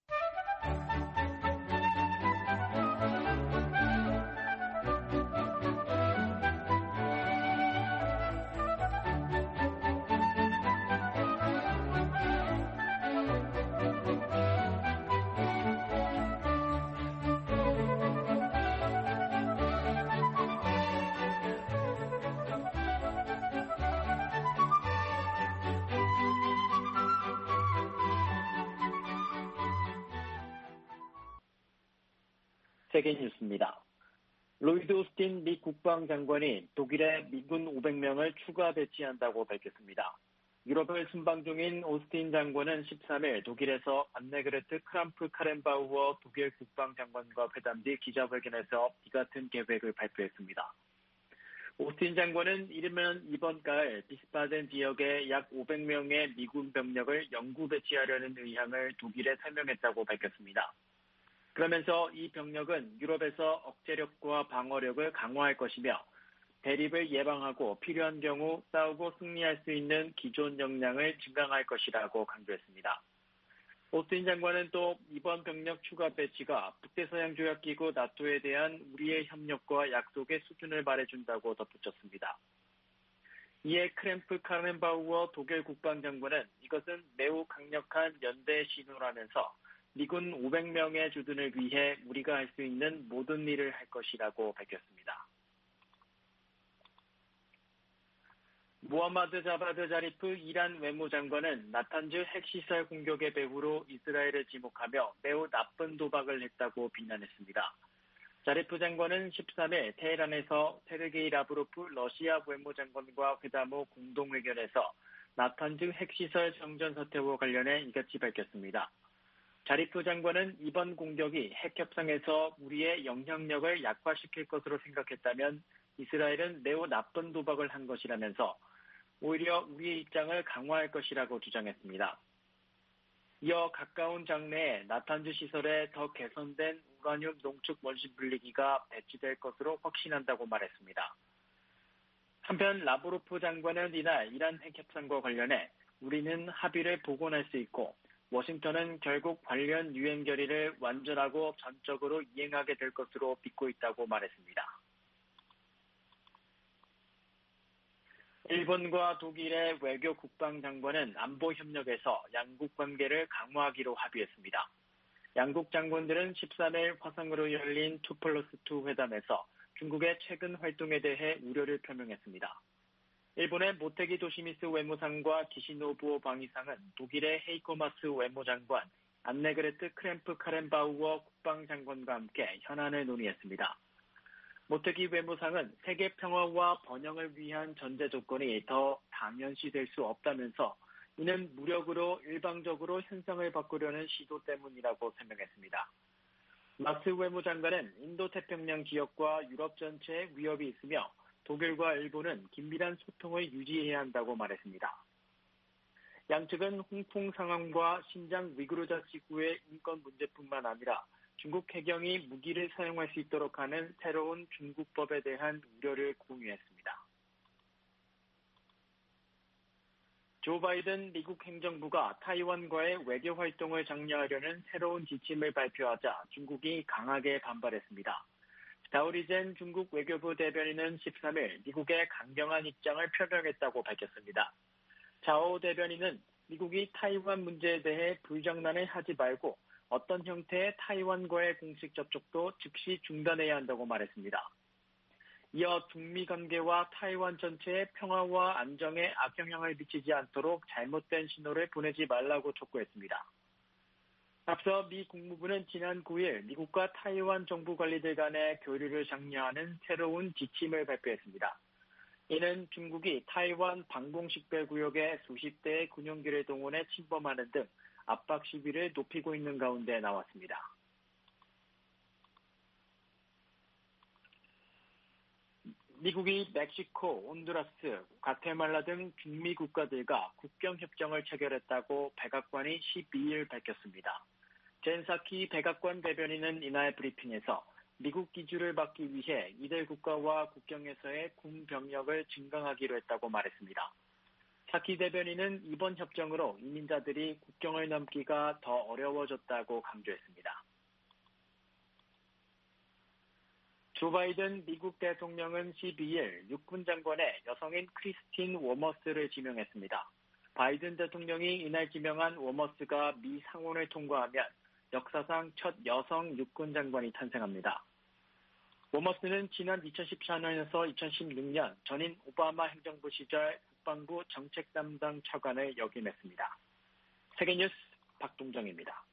세계 뉴스입니다. 로이드 오스틴 미 국방장관이 독일에 미군 500명을 추가 배치한다고 밝혔습니다. 유럽을 순방 중인 오스틴 장관은 13일 독일에서 안네그레트 크람프-카렌바우어 독일 국방장관과 회담 뒤 기자회견에서 이 같은 계획을 발표했습니다. 오스틴 장관은 이르면 이번 가을 비스바덴 지역에 약 500명의 미군 병력을 영구 배치하려는 의향을 독일에 설명했다고 밝혔습니다. 그러면서 이 병력은 유럽에서 억제력과 방어력을 강화할 것이며 대립을 예방하고 필요한 경우 싸우고 승리할 수 있는 기존 역량을 증강할 것이라고 강조했습니다. 오스틴 장관은 또 이번 병력 추가 배치가 북대서양조약기구 나토에 대한 우리의 협력과 약속의 수준을 말해준다고 덧붙였습니다. 이에 크램프-카렌바우어 독일 국방장관은 이것은 매우 강력한 연대 신호라면서 미군 500명의 주둔을 위해 우리가 할 수 있는 모든 일을 할 것이라고 밝혔습니다. 무하마드 자바드 자리프 이란 외무장관은 나탄즈 핵시설 공격의 배후로 이스라엘을 지목하며 매우 나쁜 도박을 했다고 비난했습니다. 자리프 장관은 13일 테헤란에서 세르게이 라브로프 러시아 외무장관과 회담 후 공동회견에서 나탄즈 핵시설 정전 사태와 관련해 이같이 밝혔습니다. 자리프 장관은 이번 공격이 핵협상에서 우리의 영향력을 약화시킬 것으로 생각했다면 이스라엘은 매우 나쁜 도박을 한 것이라면서 오히려 우리의 입장을 강화할 것이라고 주장했습니다. 이어 가까운 장래에 나탄즈 시설에 더 개선된 우라늄 농축 원심 분리기가 배치될 것으로 확신한다고 말했습니다. 한편 라브로프 장관은 이날 이란 핵협상과 관련해 우리는 합의를 복원할 수 있고 워싱턴은 결국 관련 유엔 결의를 완전하고 전적으로 이행하게 될 것으로 믿고 있다고 말했습니다. 일본과 독일의 외교 국방장관은 안보 협력에서 양국 관계를 강화하기로 합의했습니다. 양국 장관들은 13일 화성으로 열린 2+2 회담에서 중국의 최근 활동에 대해 우려를 표명했습니다. 일본의 모테기 도시미스 외무상과 기시노부오 방위상은 독일의 헤이코 마스 외무장관, 안네그레트 크램프-카렌바우어 국방장관과 함께 현안을 논의했습니다. 모테기 외무상은 세계 평화와 번영을 위한 전제 조건이 더 당연시될 수 없다면서 이는 무력으로 일방적으로 현상을 바꾸려는 시도 때문이라고 설명했습니다. 마스 외무장관은 인도태평양 지역과 유럽 전체에 위협이 있으며 독일과 일본은 긴밀한 소통을 유지해야 한다고 말했습니다. 양측은 홍콩 상황과 신장 위구르자 지구의 인권 문제뿐만 아니라 중국 해경이 무기를 사용할 수 있도록 하는 새로운 중국법에 대한 우려를 공유했습니다. 조 바이든 미국 행정부가 타이완과의 외교 활동을 장려하려는 새로운 지침을 발표하자 중국이 강하게 반발했습니다. 다오리젠 중국 외교부 대변인은 13일 미국의 강경한 입장을 표명했다고 밝혔습니다. 자오 대변인은 미국이 타이완 문제에 대해 불장난을 하지 말고 어떤 형태의 타이완과의 공식 접촉도 즉시 중단해야 한다고 말했습니다. 이어 중미 관계와 타이완 전체의 평화와 안정에 악영향을 미치지 않도록 잘못된 신호를 보내지 말라고 촉구했습니다. 앞서 미 국무부는 지난 9일 미국과 타이완 정부 관리들 간의 교류를 장려하는 새로운 지침을 발표했습니다. 이는 중국이 타이완 방공식별구역에 수십 대의 군용기를 동원해 침범하는 등 압박 시비를 높이고 있는 가운데 나왔습니다. 미국이 멕시코, 온두라스, 과테말라 등 중미 국가들과 국경협정을 체결했다고 백악관이 12일 밝혔습니다. 젠 사키 백악관 대변인은 이날 브리핑에서 미국 기주를 받기 위해 이들 국가와 국경에서의 군 병력을 증강하기로 했다고 말했습니다. 사키 대변인은 이번 협정으로 이민자들이 국경을 넘기가 더 어려워졌다고 강조했습니다. 조 바이든 미국 대통령은 12일 육군 장관에 여성인 크리스틴 워머스를 지명했습니다. 바이든 대통령이 이날 지명한 워머스가 미 상원을 통과하면 역사상 첫 여성 육군 장관이 탄생합니다. 워머스는 지난 2014년에서 2016년 전임 오바마 행정부 시절 국방부 정책 담당 차관을 역임했습니다. 세계뉴스 박동정입니다.